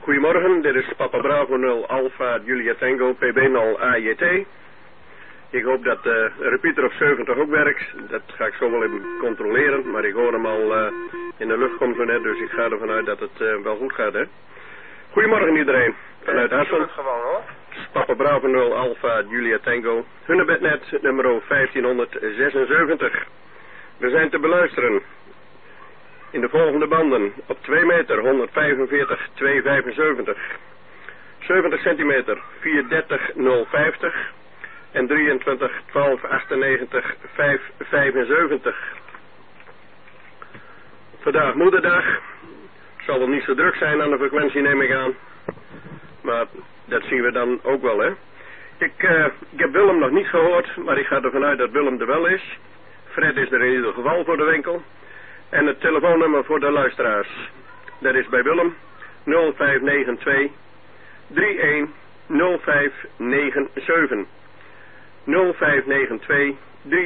Goedemorgen, dit is Papa Bravo 0 Alpha Julia Tango PB 0 AJT. Ik hoop dat de repeater op 70 ook werkt. Dat ga ik zo wel even controleren, maar ik hoor hem al in de lucht komen zo net, dus ik ga ervan uit dat het wel goed gaat, hè. Goedemorgen iedereen, vanuit Hassel. Gewoon hoor. Papa Bravo 0 Alpha Julia Tango, Hunnebednet nummer 1576. We zijn te beluisteren in de volgende banden op 2 meter 145 275, 70 centimeter 430 050 en 23 12 98 575. Vandaag moederdag. Zal wel niet zo druk zijn aan de frequentie, neem ik aan. Maar dat zien we dan ook wel, hè. Ik heb Willem nog niet gehoord, maar ik ga ervan uit dat Willem er wel is. Fred is er in ieder geval voor de winkel. En het telefoonnummer voor de luisteraars. Dat is bij Willem 0592 310597. 0592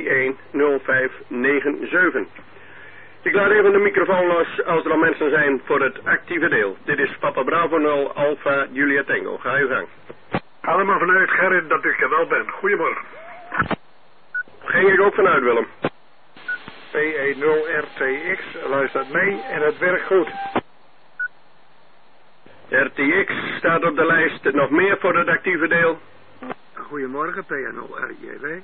310597. Ik laat even de microfoon los als er al mensen zijn voor het actieve deel. Dit is Papa Bravo 0 Alpha Julia Tango. Ga je gang. Allemaal vanuit Gerrit dat ik er wel ben. Goedemorgen. Ging ik ook vanuit, Willem. PE0RTX luistert mee en het werkt goed. RTX staat op de lijst. Nog meer voor het actieve deel. Goedemorgen, PA0RJW.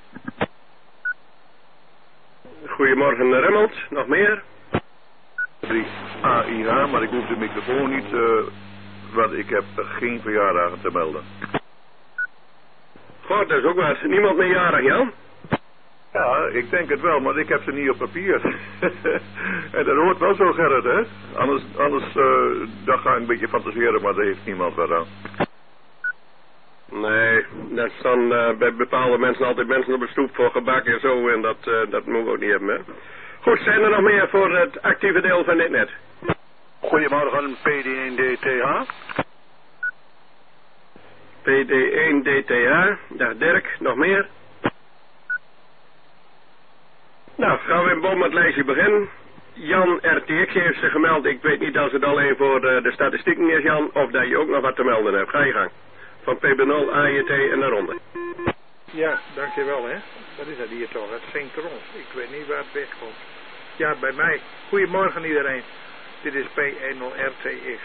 Goedemorgen, Remmelt. Nog meer? 3 AIH, maar ik hoef de microfoon niet, want ik heb geen verjaardagen te melden. God, dat is ook wat. Niemand meer jarig, Jan? Ja, ik denk het wel, maar ik heb ze niet op papier. En dat hoort wel zo, Gerrit, hè? Anders dan ga ik een beetje fantaseren, maar daar heeft niemand wat aan. Nee, dat staan bij bepaalde mensen altijd mensen op de stoep voor gebak en zo. En dat moeten we ook niet hebben, hè. Goed, zijn er nog meer voor het actieve deel van dit net? Goedemorgen, PD1DTH. PD1DTH, dag Dirk, nog meer? Nou, gaan we in bom met het lijstje beginnen. Jan RTX heeft zich gemeld. Ik weet niet als het alleen voor de statistieken is, Jan, of dat je ook nog wat te melden hebt. Ga je gang. Van PB0, AJT en daaronder. Ja, dankjewel hè. Wat is dat hier toch? Het synchroon. Ik weet niet waar het wegkomt. Ja, bij mij. Goedemorgen iedereen. Dit is P10RTX.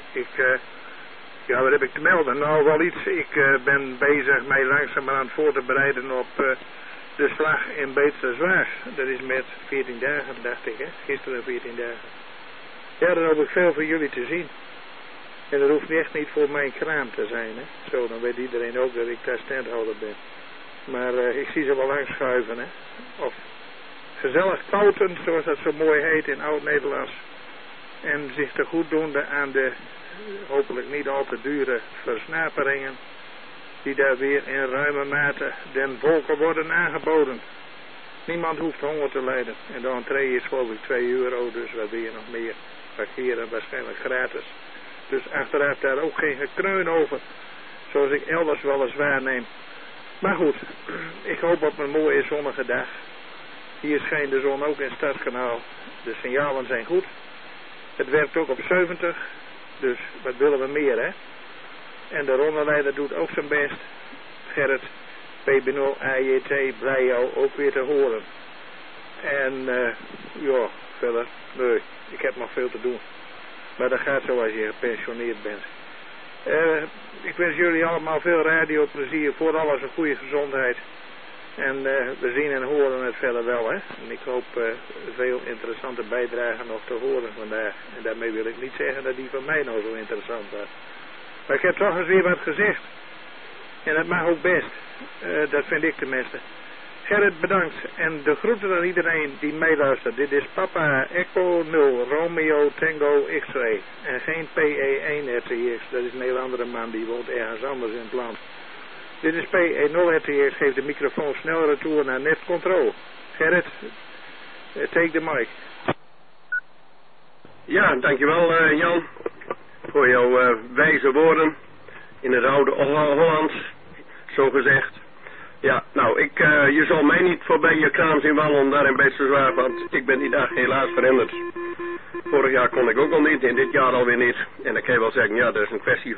Ja, wat heb ik te melden? Nou, wel iets. Ik ben bezig mij langzamerhand voor te bereiden op de slag in Beesterzwaag. Dat is met 14 dagen, dacht ik, hè. Gisteren 14 dagen. Ja, dan hoop ik veel voor jullie te zien. En dat hoeft echt niet voor mijn kraam te zijn, hè. Zo, dan weet iedereen ook dat ik daar standhouder ben. Maar ik zie ze wel langs schuiven, hè. Of gezellig kouten, zoals dat zo mooi heet in Oud-Nederlands. En zich te goed doende aan de hopelijk niet al te dure versnaperingen die daar weer in ruime mate den volken worden aangeboden. Niemand hoeft honger te lijden. En de entree is geloof ik €2, dus wat wil je nog meer? Parkeren waarschijnlijk gratis. Dus achteraf daar ook geen gekreun over, zoals ik elders wel eens waarneem. Maar goed, ik hoop op een mooie zonnige dag. Hier schijnt de zon ook in Stadskanaal. De signalen zijn goed. Het werkt ook op 70, dus wat willen we meer, hè? En de rondeleider doet ook zijn best. Gerrit, PB0 AJT, blij jou ook weer te horen. En ja, verder, nee, ik heb nog veel te doen. Maar dat gaat zo als je gepensioneerd bent. Ik wens jullie allemaal veel radioplezier, voor alles een goede gezondheid. En we zien en horen het verder wel, hè. En ik hoop veel interessante bijdragen nog te horen vandaag. En daarmee wil ik niet zeggen dat die van mij nou zo interessant was. Maar ik heb toch eens weer wat gezegd. En dat mag ook best. Dat vind ik tenminste. Gerrit, bedankt. En de groeten aan iedereen die meeluistert. Dit is Papa Echo 0 Romeo Tango X-ray. En geen PE1RTX. Dat is een heel andere man die woont ergens anders in het land. Dit is PE0RTX. Geeft de microfoon snel retour naar Net Control. Gerrit, take the mic. Ja, dankjewel Jan. Voor jouw wijze woorden. In het oude Hollands. Zo gezegd. Ja, nou, je zal mij niet voorbij je kraam zien wandelen daar in Beesterswaard, want ik ben die dag helaas verhinderd. vorig jaar kon ik ook al niet en dit jaar alweer niet. En dan kan je wel zeggen, ja, dat is een kwestie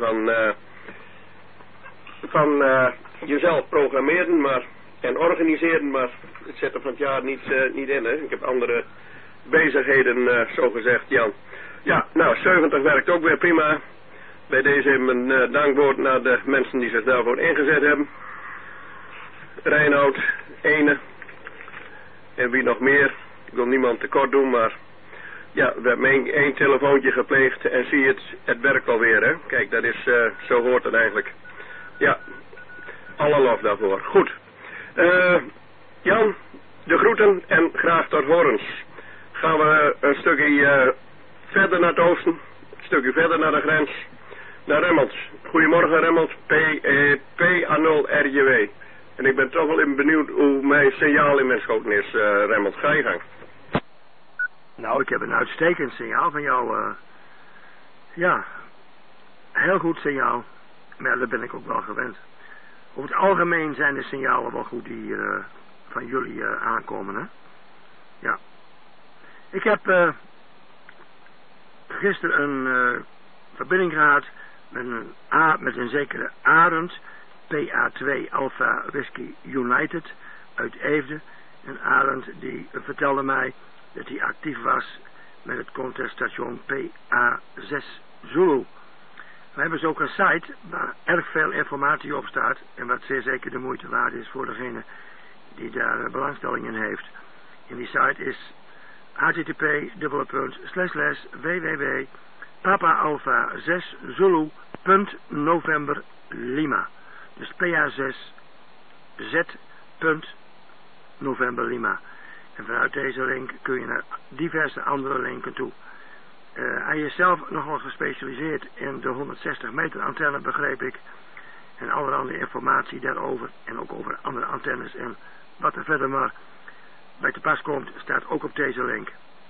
van jezelf programmeren en organiseren, maar het zit er van het jaar niet in. Hè. Ik heb andere bezigheden, zo gezegd, Jan. Ja, nou, 70 werkt ook weer prima. Bij deze even een dankwoord naar de mensen die zich daarvoor ingezet hebben. Reinoud, Ene. En wie nog meer. Ik wil niemand tekort doen, maar ja, we hebben één telefoontje gepleegd en zie je het werkt alweer, hè. Kijk, dat is, zo hoort het eigenlijk. Ja, alle lof daarvoor. Goed. Jan, de groeten en graag tot horens. Gaan we een stukje verder naar het oosten. Een stukje verder naar de grens. Naar Remmelt. Goedemorgen Remmelt. PA0RJW. En ik ben toch wel even benieuwd hoe mijn signaal in mijn schoten is, Remmelt. Ga je gang. Nou, ik heb een uitstekend signaal van jou. Ja, heel goed signaal. Maar dat ben ik ook wel gewend. Over het algemeen zijn de signalen wel goed die van jullie aankomen, hè? Ja. Ik heb gisteren een verbinding gehad met een zekere Arend, PA2 Alpha Whisky United uit Eefde. En Arend die vertelde mij dat hij actief was met het conteststation PA6 Zulu. We hebben dus ook een site waar erg veel informatie op staat en wat zeer zeker de moeite waard is voor degene die daar belangstelling in heeft. En die site is http://www.papaalpha6zulu.november Lima. Dus PA6Z.november Lima. En vanuit deze link kun je naar diverse andere linken toe. Hij is zelf nogal gespecialiseerd in de 160 meter antenne, begreep ik. En allerhande informatie daarover. En ook over andere antennes. En wat er verder maar bij te pas komt, staat ook op deze link.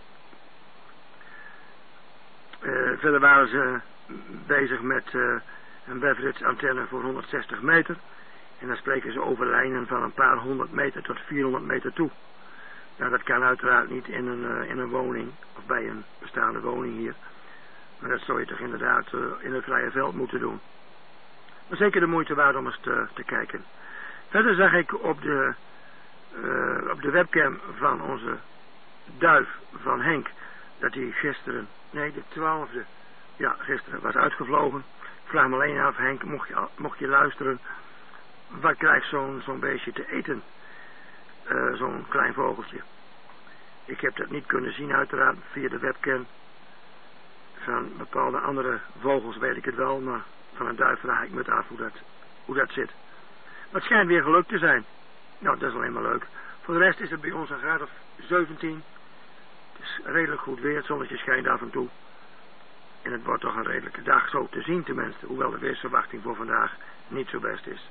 Verder waren ze bezig met een Beveridge antenne voor 160 meter. En dan spreken ze over lijnen van een paar 100 meter tot 400 meter toe. Nou, dat kan uiteraard niet in een woning, of bij een bestaande woning hier. Maar dat zou je toch inderdaad in het vrije veld moeten doen. Maar zeker de moeite waard om eens te kijken. Verder zag ik op de webcam van onze duif van Henk, dat hij gisteren, nee de 12e, ja gisteren was uitgevlogen. Ik vraag me alleen af, Henk, mocht je luisteren, wat krijgt zo'n beestje te eten? Zo'n klein vogeltje. Ik heb dat niet kunnen zien uiteraard via de webcam. Van bepaalde andere vogels weet ik het wel, maar van een duif vraag ik me het af hoe dat zit. Maar het schijnt weer gelukt te zijn. Nou, dat is alleen maar leuk. Voor de rest is het bij ons een graad of 17. Het is redelijk goed weer, het zonnetje schijnt af en toe. En het wordt toch een redelijke dag, zo te zien tenminste. Hoewel de weersverwachting voor vandaag niet zo best is.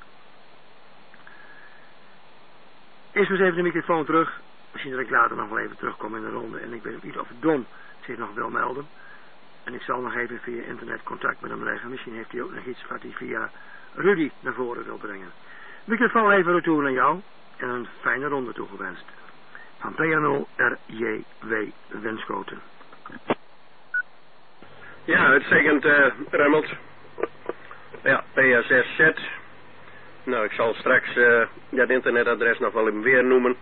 Eerst eens even de microfoon terug. Misschien dat ik later nog wel even terugkom in de ronde. En ik weet niet of Don zich nog wil melden. En ik zal nog even via internet contact met hem leggen. Misschien heeft hij ook nog iets wat hij via Rudy naar voren wil brengen. Microfoon even retour naar jou. En een fijne ronde toegewenst. Van PA0RJW Winschoten. Ja, uitstekend Remmelt. Ja, PA6Z. Nou, ik zal straks dat internetadres nog wel even weer noemen.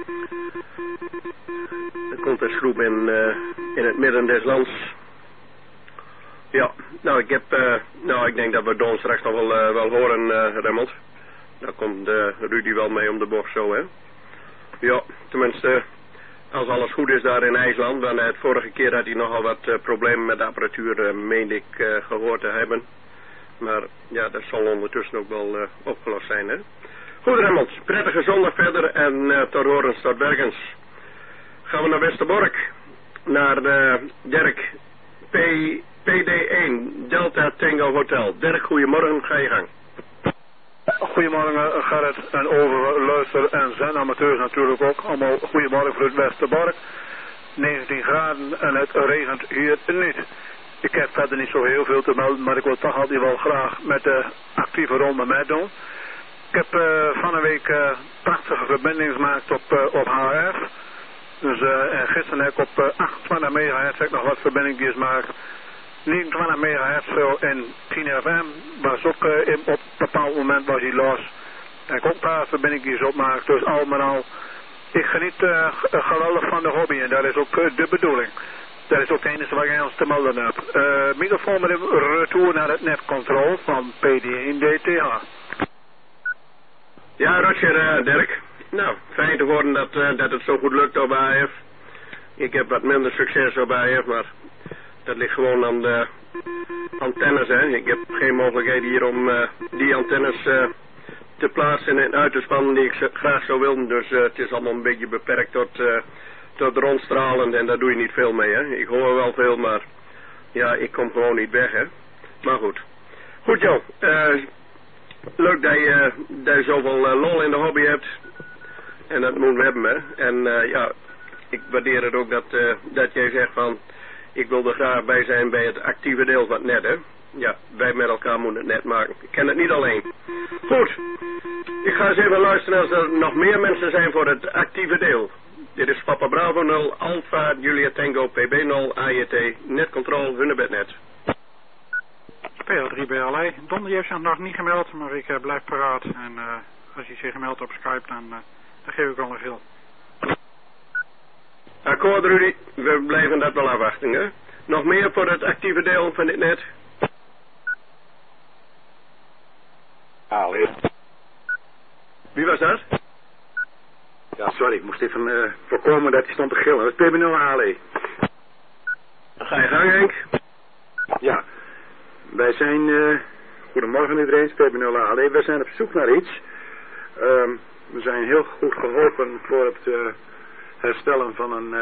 De contestgroep in het midden des lands. Ja, nou ik denk dat we Don straks nog wel horen, Remmelt. Daar komt Rudy wel mee om de bocht zo, hè. Ja, tenminste, als alles goed is daar in IJsland. Want de vorige keer had hij nogal wat problemen met de apparatuur, meende ik gehoord te hebben. Maar ja, dat zal ondertussen ook wel opgelost zijn, hè. Goed, Remmelt, prettige zondag verder en tot horens, tot bergens. Gaan we naar Westerbork, naar Dirk, PD1, Delta Tango Hotel. Dirk, goedemorgen, ga je gang. Goedemorgen Gerrit en over luister en zijn amateurs natuurlijk ook. Allemaal goedemorgen voor het Westerbork. 19 graden en het regent hier niet. Ik heb verder niet zo heel veel te melden, maar ik wil toch altijd wel graag met de actieve ronde meedoen. Ik heb van een week prachtige verbindingen gemaakt op HF. Dus gisteren heb ik op 28 megahertz heb ik nog wat verbindingjes gemaakt. 29 megahertz en 10 FM was ook op een bepaald moment was hij los. En ik ook een paar verbindingjes opmaakt. Dus al met al, ik geniet geweldig van de hobby en dat is ook de bedoeling. Dat is ook het enige wat ik eens te melden heb. Microfoon met een retour naar het netcontrole van PD1DTH. Ja, Roger, Dirk. Nou, fijn te horen dat het zo goed lukt op AF. Ik heb wat minder succes op AF, maar dat ligt gewoon aan de antennes, hè. Ik heb geen mogelijkheid hier om die antennes te plaatsen en uit te spannen die ik graag zou willen. Dus het is allemaal een beetje beperkt tot rondstralend en daar doe je niet veel mee, hè. Ik hoor wel veel, maar ja, ik kom gewoon niet weg, hè. Maar goed. Goed, Jo. Leuk dat je zoveel lol in de hobby hebt. En dat moeten we hebben, hè. En ja, ik waardeer het ook dat jij zegt van, ik wil er graag bij zijn bij het actieve deel van het net, hè. Ja, wij met elkaar moeten het net maken. Ik ken het niet alleen. Goed. Ik ga eens even luisteren als er nog meer mensen zijn voor het actieve deel. Dit is Papa Bravo 0, Alpha, Julia Tango, PB 0, AJT, Netcontrol, Hunnebednet. PL3 BLA. Don die heeft zich nog niet gemeld, maar ik blijf paraat. En als hij zich gemeld op Skype, dan geef ik al een gil. Akkoord, Rudy. We blijven dat wel afwachten, hè. Nog meer voor het actieve deel van dit net? Ali. Wie was dat? Ja, sorry, ik moest even voorkomen dat hij stond te gillen. Dat is PB0 Ali. Ga je gang, Henk. Ja, wij zijn, goedemorgen iedereen, PB0 Ali. Wij zijn op zoek naar iets. We zijn heel goed geholpen voor het herstellen van een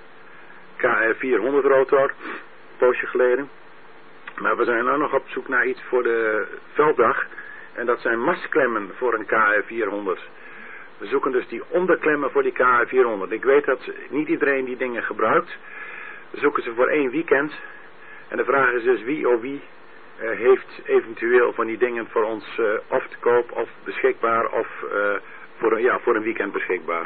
KR400 rotor, een poosje geleden. Maar we zijn nu nog op zoek naar iets voor de velddag. En dat zijn mastklemmen voor een KR400. We zoeken dus die onderklemmen voor die KR400. Ik weet dat niet iedereen die dingen gebruikt. We zoeken ze voor 1 weekend. En de vraag is dus wie heeft eventueel van die dingen voor ons of te koop of beschikbaar of voor een weekend beschikbaar.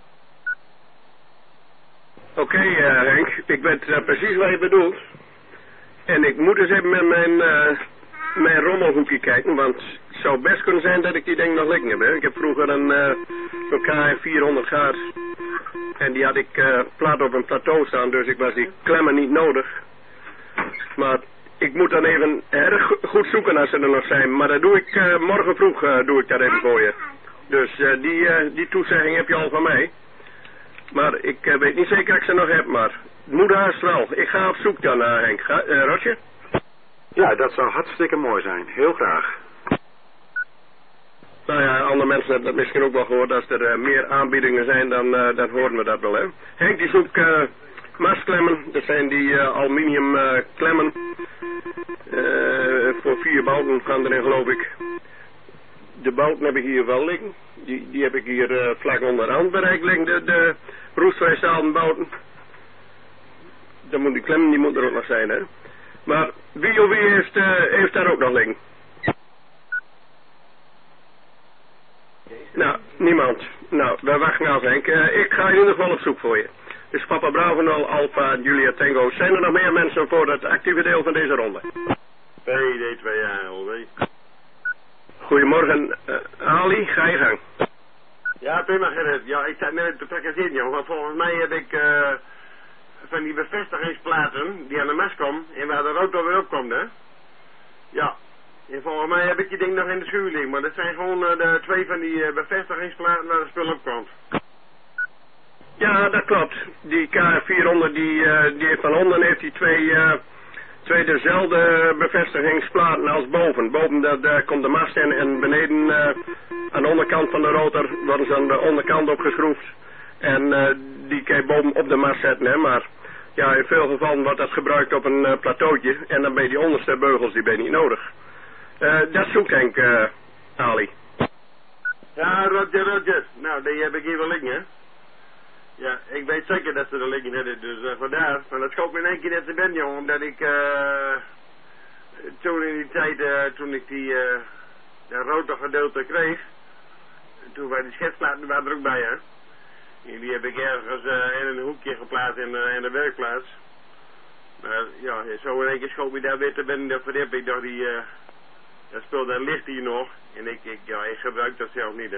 Oké, Henk, ik weet precies wat je bedoelt. En ik moet eens even met mijn rommelhoekje kijken, want het zou best kunnen zijn dat ik die ding nog liggen heb. Hè. Ik heb vroeger zo'n KR400 gehad en die had ik plat op een plateau staan, dus ik was die klemmen niet nodig. Maar ik moet dan even erg goed zoeken als ze er nog zijn, maar dat doe ik morgen vroeg doe ik dat even voor je. Dus die toezegging heb je al van mij. Maar ik weet niet zeker dat ik ze nog heb, maar het moet haast wel. Ik ga op zoek dan, Henk. Roger? Ja, dat zou hartstikke mooi zijn. Heel graag. Nou ja, andere mensen hebben dat misschien ook wel gehoord. Als er meer aanbiedingen zijn, dan horen we dat wel, hè. Henk die zoekt masklemmen. Dat zijn die aluminium klemmen. Voor 4 bouten gaan erin, geloof ik. De bouten heb ik hier wel liggen. Die heb ik hier vlak onderaan bereikt liggen. De roestvrijstalen bouten. Dan moet die klemmen, die moet er ook nog zijn, hè. Maar wie heeft daar ook nog liggen? Nou, niemand. Nou, wij wachten af, Henk. Ik ga in ieder geval op zoek voor je. Dus Papa Bravo 0, Alpha, Julia Tango. Zijn er nog meer mensen voor het actieve deel van deze ronde? PD2ALW. Goedemorgen, Ali, ga je gang. Ja, prima Gerrit. Ja, ik zat net te trekken in, joh. Want volgens mij heb ik van die bevestigingsplaten die aan de mast komen en waar de rotor weer op komt, hè. Ja. En volgens mij heb ik die ding nog in de schuur liggen, maar dat zijn gewoon de 2 van die bevestigingsplaten waar de spul op komt. Ja, dat klopt. Die KR400 die heeft van onder heeft die twee dezelfde bevestigingsplaten als boven. Boven daar komt de mast in en beneden aan de onderkant van de rotor worden ze aan de onderkant opgeschroefd. En die kan je boven op de mast zetten, hè. Maar ja, in veel gevallen wordt dat gebruikt op een plateautje en dan ben je die onderste beugels die ben je niet nodig. Dat zoekt Henk, Ali. Ja, Roger. Nou, die heb ik hier wel liggen, hè. Ja, ik weet zeker dat ze er liggen hadden, dus vandaar. Maar dat schoot me in één keer net te ben, jongen, omdat ik toen in die tijd, toen ik die rotorgedeelte kreeg, toen waren die schetsplaten er ook bij, hè. Die heb ik ergens in een hoekje geplaatst in de werkplaats. Maar ja, zo in één keer schoot me daar weer te binnen, dat verdiep ik dacht dat spul, daar ligt hier nog. En ik gebruik dat zelf niet, hè.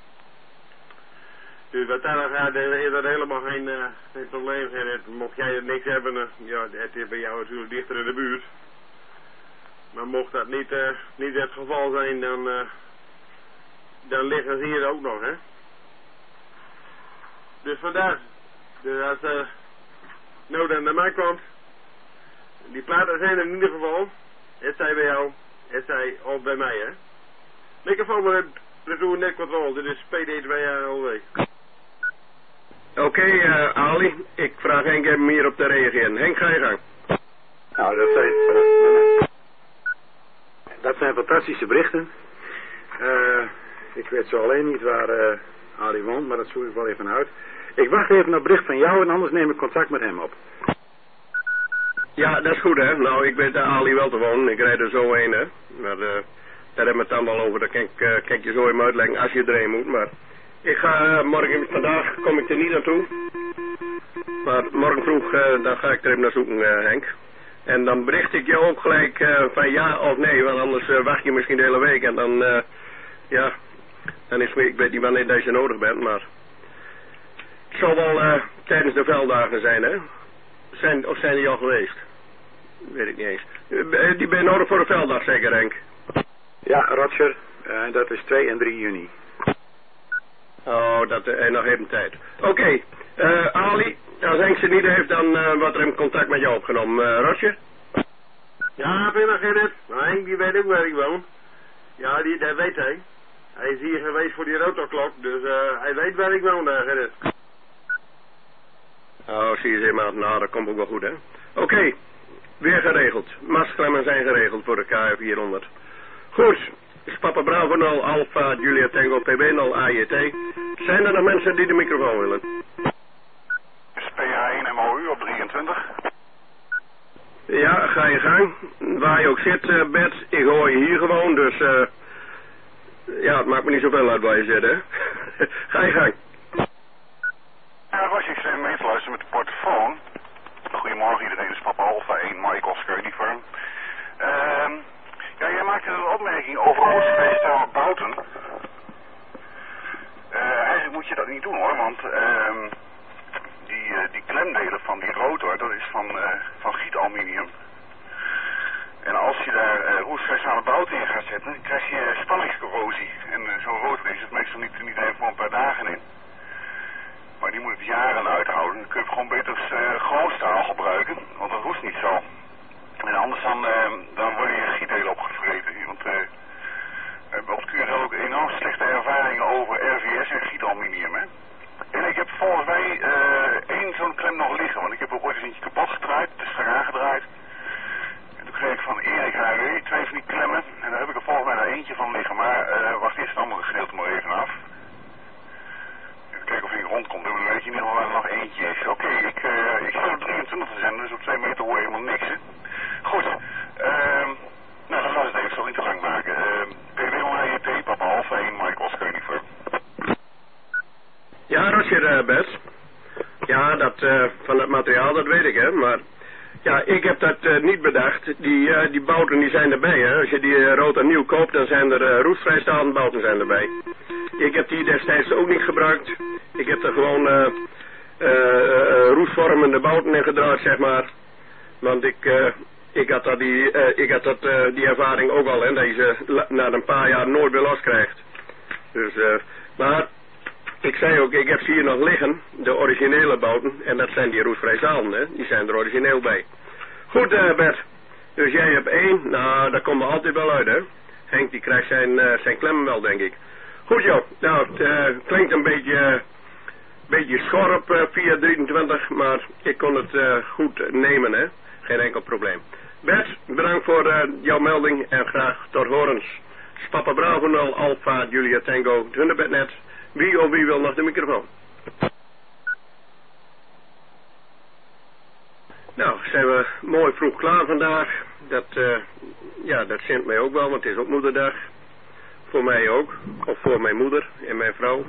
Dus wat daar gaat, is dat helemaal geen probleem. Mocht jij er niks hebben, ja, het is bij jou natuurlijk dichter in de buurt. Maar mocht dat niet het geval zijn, dan liggen ze hier ook nog, hè. Dus vandaar. Dus als nood aan de mij komt, die platen zijn er in ieder geval. Het zij bij jou, het zij ook bij mij, hè. Microfoon met retour net control. Dit is PD2ALW. Oké, Ali, ik vraag Henk hem hier op te reageren. Henk, ga je gang. Nou, dat zijn fantastische berichten. Ik weet zo alleen niet waar Ali woont, maar dat zoek ik wel even uit. Ik wacht even op bericht van jou en anders neem ik contact met hem op. Ja, dat is goed, hè. Nou, ik weet Ali wel te wonen. Ik rijd er zo heen, hè. Maar daar hebben we het dan wel over. Daar kan ik je zo even uitleggen als je erheen moet. Maar ik ga vandaag kom ik er niet naartoe. Maar morgen vroeg, dan ga ik er even naar zoeken, Henk. En dan bericht ik je ook gelijk van ja of nee. Want anders wacht je misschien de hele week. En dan, dan is ik weet niet wanneer dat je nodig bent, maar het zal wel tijdens de velddagen zijn, hè. Of zijn die al geweest? Weet ik niet eens. Die ben je nodig voor de velddag, zeker, Henk? Ja, Roger. Dat is 2 en 3 juni. Oh, dat nog even tijd. Oké, Ali, als Henk ze niet heeft, dan wordt er in contact met jou opgenomen. Roger? Ja, prima, Gerrit. Maar Henk, die weet ook waar ik woon. Ja, dat weet hij. Hij is hier geweest voor die rotorklok, dus hij weet waar ik woon, Gerrit. Oh, zie je ze maar. Nou, dat komt ook wel goed, hè. Oké, weer geregeld. Masklemmen zijn geregeld voor de KF400. Goed, is Papa Bravo 0, Alpha, Julia Tango, PB 0, AJT. Zijn er nog mensen die de microfoon willen? Is PH1 MOU op 23. Ja, ga je gang. Waar je ook zit, Bert, ik hoor je hier gewoon, dus ja, het maakt me niet zoveel uit waar je zit, hè. Ga je gang. Ja, was ik mee te luisteren met de portofoon. Goedemorgen iedereen, dit is Papa Alpha 1, Mike Oscar Uniform. Ja, jij maakte een opmerking over Oostfeest Bouten. Eigenlijk moet je dat niet doen, hoor, want die klemdelen van die rotor, dat is van gietaluminium. En als je daar roestvrij bouten in gaat zetten, krijg je spanningscorrosie. En zo'n rotor is het meestal niet even voor een paar dagen in. Maar die moet het jaren uithouden. Dan kun je gewoon beter gewoon staal gebruiken, want dat roest niet zo. En anders dan worden je gietdelen opgevreten. Want we hebben op het QRL ook enorm slechte ervaringen over RVS en gietaluminium, hè. En ik heb volgens mij één zo'n klem nog liggen, want ik heb er ooit eens eentje kapot gedraaid, het is eraan gedraaid. En toen kreeg ik van Erik HW 2 van die klemmen, en daar heb ik er volgens mij nog eentje van liggen, maar wacht eerst het andere gedeelte maar even af. Even kijken of hij rondkomt, dan weet je in ieder geval waar er nog eentje is. Oké, ik zit op 23 te zenden, dus op 2 meter hoor je helemaal niks, hè. Goed, nou dan gaan we het even zo niet te lang maken. PW1AJT, Papa Alpha 1, Mike Oscar Uniform. Ja, Roger, Bert. Ja, dat van het materiaal, dat weet ik, hè, maar ja, ik heb dat niet bedacht. Die bouten die zijn erbij, hè. Als je die rotor nieuw koopt, dan zijn er roestvrijstaande bouten zijn erbij. Ik heb die destijds ook niet gebruikt. Ik heb er gewoon roestvormende bouten in gedraaid, zeg maar. Want ik had die ervaring ook al, hè, dat je ze na een paar jaar nooit meer los krijgt. Dus, maar ik zei ook, ik heb ze hier nog liggen, de originele bouten, en dat zijn die roestvrij stalen, hè, die zijn er origineel bij. Goed, Bert, dus jij hebt 1, nou, daar komen we altijd wel uit, hè. Henk, die krijgt zijn klemmen wel, denk ik. Goed, joh, nou, het klinkt een beetje schorp via 23, maar ik kon het goed nemen, hè. Geen enkel probleem. Bert, bedankt voor jouw melding en graag tot horens. Papa Bravo 0, Alpha, Julia Tango, Thunderbird. Wie wil nog de microfoon? Nou, zijn we mooi vroeg klaar vandaag. Dat zint mij ook wel, want het is ook moederdag. Voor mij ook. Of voor mijn moeder en mijn vrouw.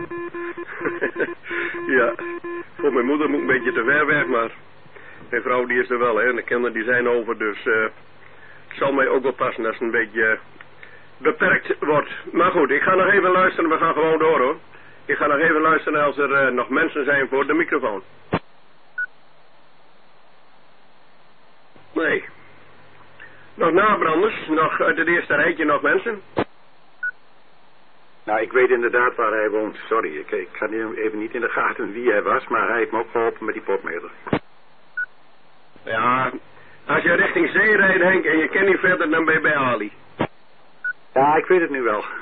Ja, voor mijn moeder moet ik een beetje te ver weg, maar mijn vrouw die is er wel, hè. En de kinderen die zijn over, dus het zal mij ook wel passen als het een beetje beperkt wordt. Maar goed, ik ga nog even luisteren. We gaan gewoon door, hoor. Ik ga nog even luisteren als er nog mensen zijn voor de microfoon. Nee. Nog nabranders? Nog uit het eerste rijtje nog mensen? Nou, ik weet inderdaad waar hij woont. Sorry, ik had nu even niet in de gaten wie hij was, maar hij heeft me ook geholpen met die potmeter. Ja, als je richting zee rijdt, Henk, en je kent niet verder, dan ben je bij Ali. Ja, ik weet het nu wel.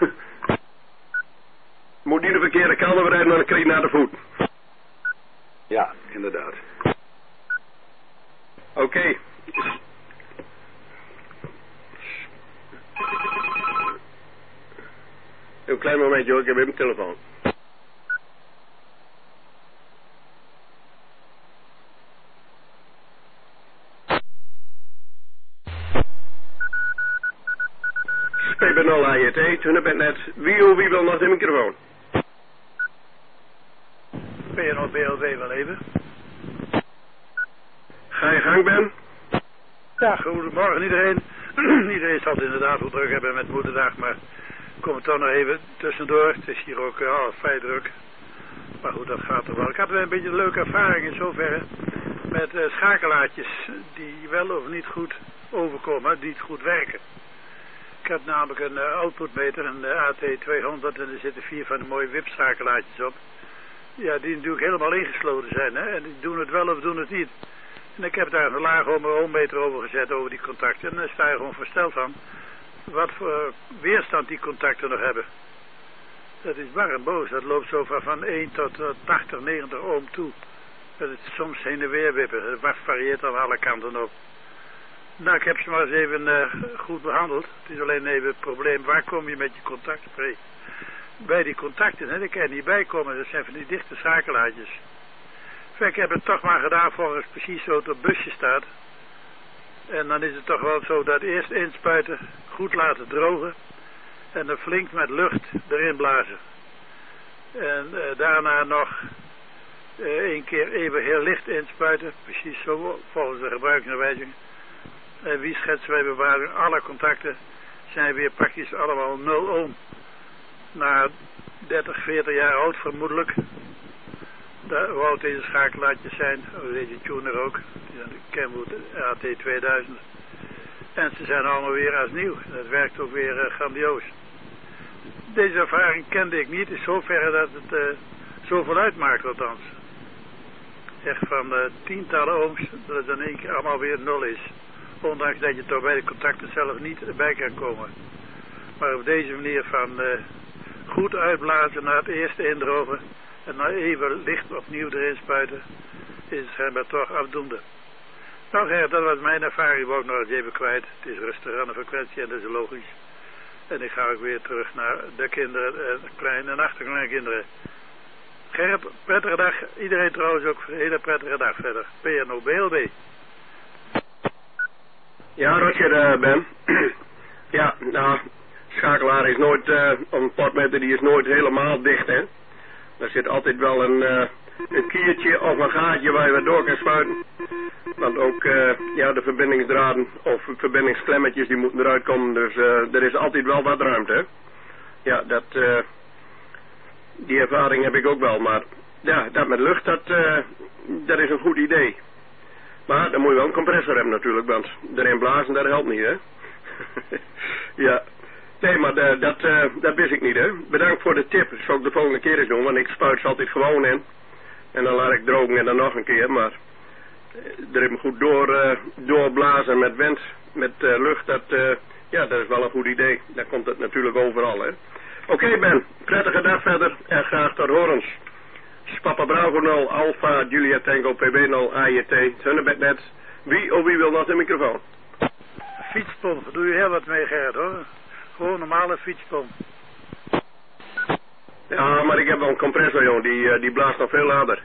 Moet niet de verkeerde kant op rijden, dan krijg je naar de voet. Ja, inderdaad. Oké. Een klein momentje hoor, ik heb even mijn telefoon. PB0 AJT, toen ben net. Wie wil nog de microfoon? PNO BLW wel even. Ga je gang, Ben? Ja, goedemorgen iedereen. Iedereen zal het inderdaad wel druk hebben met moederdag, maar kom er toch nog even tussendoor. Het is hier ook vrij druk. Maar goed, dat gaat er wel. Ik had wel een beetje een leuke ervaring in zoverre met schakelaartjes die wel of niet goed overkomen, die niet goed werken. Ik heb namelijk een outputmeter, een AT200, en er zitten 4 van de mooie WIP-schakelaartjes op. Ja, die natuurlijk helemaal ingesloten zijn, hè, en die doen het wel of doen het niet. En ik heb daar een lage ohmmeter over gezet, over die contacten, en dan sta je gewoon versteld van wat voor weerstand die contacten nog hebben. Dat is bar en boos, dat loopt zo van 1 tot 80, 90 ohm toe. Dat is soms heen en weer wippen, het varieert aan alle kanten op. Nou, ik heb ze maar eens even goed behandeld. Het is alleen even het probleem, waar kom je met je contactspray? Bij die contacten, hè, daar kan je niet bij komen, dat zijn van die dichte schakelaartjes. Ik heb het toch maar gedaan volgens precies zo het op het busje staat. En dan is het toch wel zo dat eerst inspuiten, goed laten drogen. En dan flink met lucht erin blazen. En daarna nog 1 keer even heel licht inspuiten, precies zo volgens de gebruiksaanwijzing. En wie schetsen wij bewaren, alle contacten zijn weer praktisch allemaal 0 ohm. Na 30, 40 jaar oud vermoedelijk. Hoe oud deze schakelaartjes zijn, deze tuner ook, de Kenwood AT2000. En ze zijn allemaal weer als nieuw. Dat werkt ook weer grandioos. Deze ervaring kende ik niet, in zoverre dat het zoveel uitmaakt althans. Echt van tientallen ohms, dat het in 1 keer allemaal weer 0 is. Ondanks dat je toch bij de contacten zelf niet erbij kan komen. Maar op deze manier van goed uitblazen naar het eerste indrogen en dan even licht opnieuw erin spuiten, is het schijnbaar toch afdoende. Nou Gerrit, dat was mijn ervaring, wou ik nog eens even kwijt. Het is rustig aan de frequentie en dat is logisch. En ik ga ook weer terug naar de kinderen, kleine en achterkleinkinderen. Gerrit, prettige dag. Iedereen trouwens ook een hele prettige dag verder. PNO BLB. Ja, Roger, Ben. Ja, nou, schakelaar is nooit, een potmeter die is nooit helemaal dicht, hè. Er zit altijd wel een kiertje of een gaatje waar je weer door kan spuiten. Want ook, ja, de verbindingsdraden of verbindingsklemmetjes die moeten eruit komen. Dus er is altijd wel wat ruimte, hè. Ja, die ervaring heb ik ook wel. Maar ja, dat met lucht, dat is een goed idee. Maar dan moet je wel een compressor hebben natuurlijk, want erin blazen, dat helpt niet, hè. Ja. Nee, maar dat wist ik niet, hè. Bedankt voor de tip. Dat zal ik de volgende keer eens doen, want ik spuit ze altijd gewoon in. En dan laat ik drogen en dan nog een keer, maar er even goed doorblazen met wind, met lucht, ja, dat is wel een goed idee. Dan komt het natuurlijk overal, hè. Oké, Ben, prettige dag verder en graag tot horens. Papa Bravo 0, Alpha, Julia Tango, PB0, AJT, Hunnebednet. Wie wil nog de microfoon? Fietspomp, daar doe je heel wat mee, Gerrit, hoor. Gewoon normale fietspomp. Ja, maar ik heb wel een compressor, joh, die blaast nog veel harder.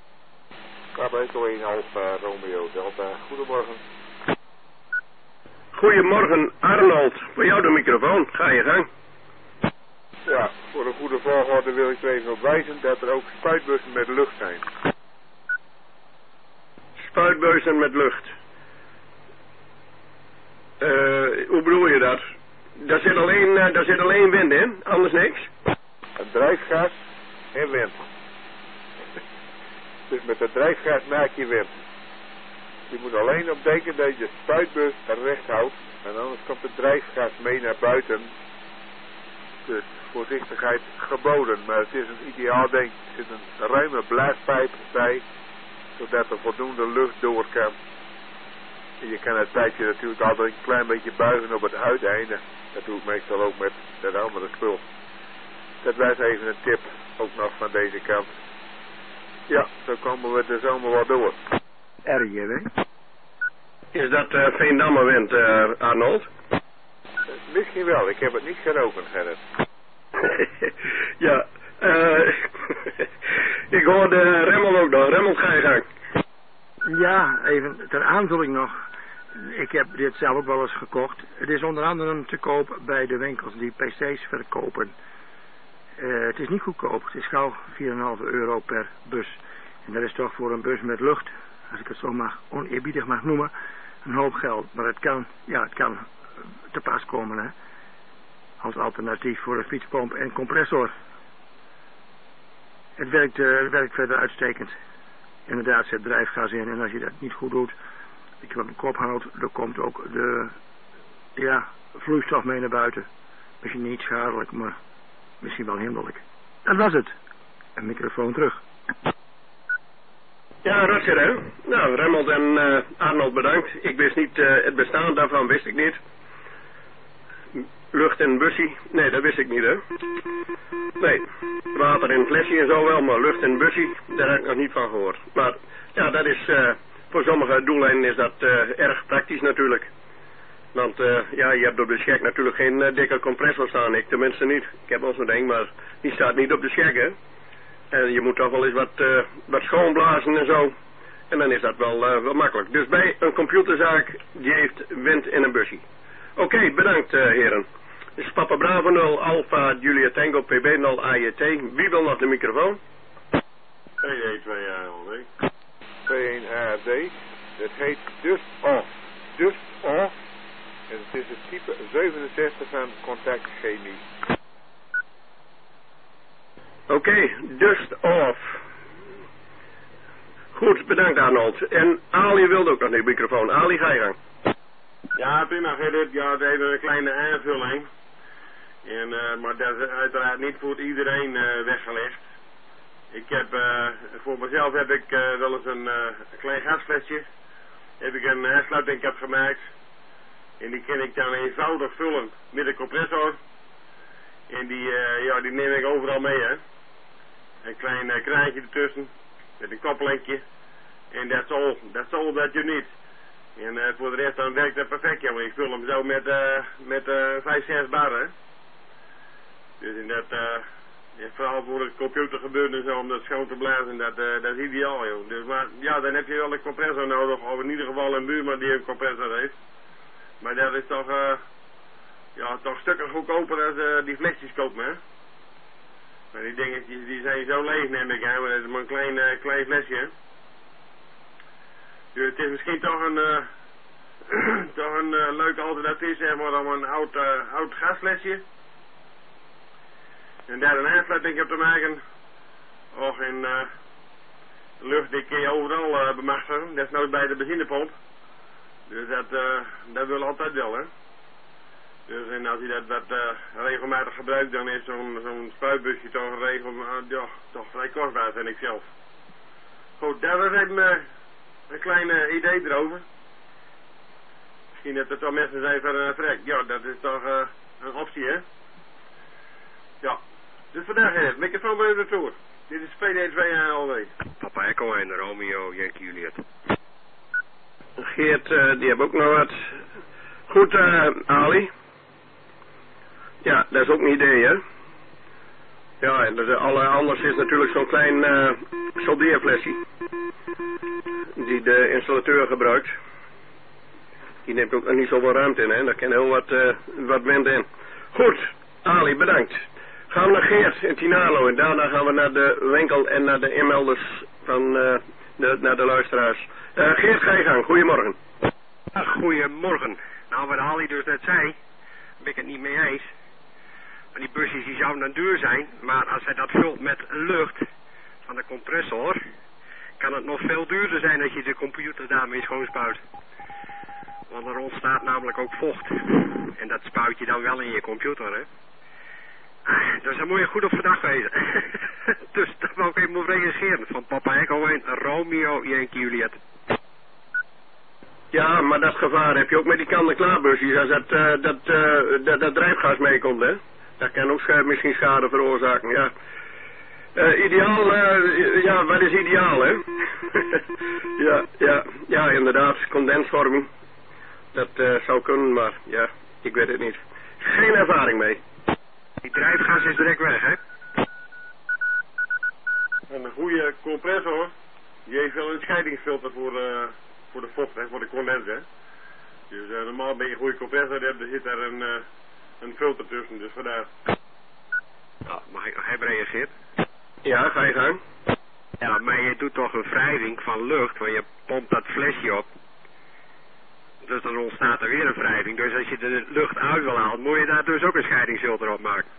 Carbo 1 Alpha Romeo Delta, goedemorgen. Goedemorgen Arnold, voor jou de microfoon, ga je gang. Ja, voor een goede volgorde wil ik er even op wijzen dat er ook spuitbussen met lucht zijn. Spuitbuizen met lucht. Hoe bedoel je dat? Daar zit alleen wind in, anders niks? Een drijfgas en wind. Dus met het drijfgas maak je wind. Je moet alleen op denken dat je spuitbus recht houdt en anders komt het drijfgas mee naar buiten. Dus voorzichtigheid geboden, maar het is een ideaal ding. Er zit een ruime blaaspijp bij, zodat er voldoende lucht door kan. En je kan het pijpje natuurlijk altijd een klein beetje buigen op het uiteinde. Dat doe ik meestal ook met dat andere spul. Dat was even een tip, ook nog van deze kant. Ja, zo komen we de zomer wel door. RJW. Is dat Veendammerwind, Arnold? Misschien wel, ik heb het niet geroken, Gerrit. Ja, ik hoorde Remmel ook nog. Remmel, ga je gang. Ja, even ter aanvulling nog. Ik heb dit zelf ook wel eens gekocht. Het is onder andere te koop bij de winkels die PC's verkopen. Het is niet goedkoop. Het is gauw €4,5 per bus. En dat is toch voor een bus met lucht, als ik het zo mag, oneerbiedig mag noemen, een hoop geld. Maar het kan te pas komen, hè. Als alternatief voor een fietspomp en compressor. Het werkt verder uitstekend. Inderdaad, zet drijfgas in en als je dat niet goed doet, dat je wat op de kop houdt, dan komt ook de vloeistof mee naar buiten. Misschien niet schadelijk, maar misschien wel hinderlijk. Dat was het. Een microfoon terug. Ja, Rutger, hè? Nou, Remmelt en Arnold bedankt. Ik wist niet, het bestaan daarvan wist ik niet. Lucht in een busje? Nee, dat wist ik niet, hè? Nee, water in een flesje en zo wel, maar lucht in een busje, daar heb ik nog niet van gehoord. Maar ja, dat is, voor sommige doeleinden is dat erg praktisch natuurlijk. Want ja, je hebt op de check natuurlijk geen dikke compressor staan, ik tenminste niet. Ik heb wel zo'n ding, maar die staat niet op de check, hè? En je moet toch wel eens wat schoonblazen en zo. En dan is dat wel makkelijk. Dus bij een computerzaak, die heeft wind in een busje. Oké, bedankt heren. Dit is Papa Bravo 0, Alpha, Julia Tango, PB 0, AJT. Wie wil nog de microfoon? 2-1-2-ALD. 2-1-AD. Het heet Dust Off. Dust Off. En het is het type 67 van Contact Chemie. Oké, Dust Off. Goed, bedankt Arnold. En Ali wilde ook nog de microfoon. Ali, ga je gang. Ja, prima Gerrit. Ja, even een kleine aanvulling. Maar dat is uiteraard niet voor iedereen weggelegd. Ik heb, voor mezelf heb ik wel eens een klein gasflesje. Heb ik een aansluiting gemaakt. En die kan ik dan eenvoudig vullen met een compressor. En die neem ik overal mee, hè. Een klein kraantje ertussen. Met een koppelinkje. En that's all that you need. En voor de rest dan werkt dat perfect, ja, maar ik vul hem zo met 5-6 bar, hè. Dus in dat, vooral voor het computer gebeurt en zo, om dat schoon te blazen, dat is ideaal, joh. Dus, maar ja, dan heb je wel een compressor nodig, of in ieder geval een buurman die een compressor heeft. Maar dat is toch, toch stukken goedkoper als die flesjes kopen, hè. Maar die dingetjes, die zijn zo leeg, neem ik aan, maar dat is maar een klein flesje, hè. Dus het is misschien toch een leuk alternatief, zeg maar, om een oud gasflesje. En daar een aansluiting op te maken. Och, in lucht die kun je overal bemachtigen. Dat is nou bij de benzinepomp. Dus dat wil altijd wel, hè. Dus en als je dat wat regelmatig gebruikt, dan is zo'n spuitbusje toch vrij kostbaar, vind ik zelf. Goed, daar was even een klein idee erover. Misschien dat er toch mensen zijn van een vrek. Ja, dat is toch een optie, hè? Ja. Dus vandaag het microfoon bij de tour. Dit is PD2ALW. Papa Echo en Romeo, Yankee Juliet. Geert, die hebben ook nog wat. Goed, Ali. Ja, dat is ook een idee, hè? Ja, en anders is natuurlijk zo'n klein soldeerflesje. Die de installateur gebruikt. Die neemt ook nog niet zoveel ruimte in, hè. Daar kan heel wat wind in. Goed, Ali, bedankt. Gaan we naar Geert in Tinalo en daarna gaan we naar de winkel en naar de inmelders van naar de luisteraars. Geert, ga je gang. Goedemorgen. Goedemorgen. Nou, wat Ali dus net zei, ben ik het niet mee eens. Maar die busjes die zouden dan duur zijn, maar als hij dat vult met lucht van de compressor, kan het nog veel duurder zijn als je de computer daarmee schoonspuit. Want er ontstaat namelijk ook vocht. En dat spuit je dan wel in je computer, hè. Dus daar moet je goed op verdacht wezen. Dus daar wou ik even op reageren. Van Papa Echo 1, Romeo, Yankee Juliet. Ja, maar dat gevaar heb je ook met die kant-en-klaarbusjes. Als dat drijfgas meekomt, hè. Dat kan ook misschien schade veroorzaken, ja. Ideaal, ja, wat is ideaal, hè? ja, inderdaad, condensvorming. Dat zou kunnen, maar ja, ik weet het niet. Geen ervaring mee. Die drijfgas is direct weg, hè? En een goede compressor, die heeft wel een scheidingsfilter voor de vocht, hè, voor de condens, hè. Dus normaal ben je een goede compressor hebt, er zit daar een filter tussen, dus vandaar. Ja, mag ik nog even reageren? Ja, ga je gang. Ja, maar je doet toch een wrijving van lucht, want je pompt dat flesje op. Dus dan ontstaat er weer een wrijving. Dus als je de lucht uit wil halen, moet je daar dus ook een scheidingsfilter op maken.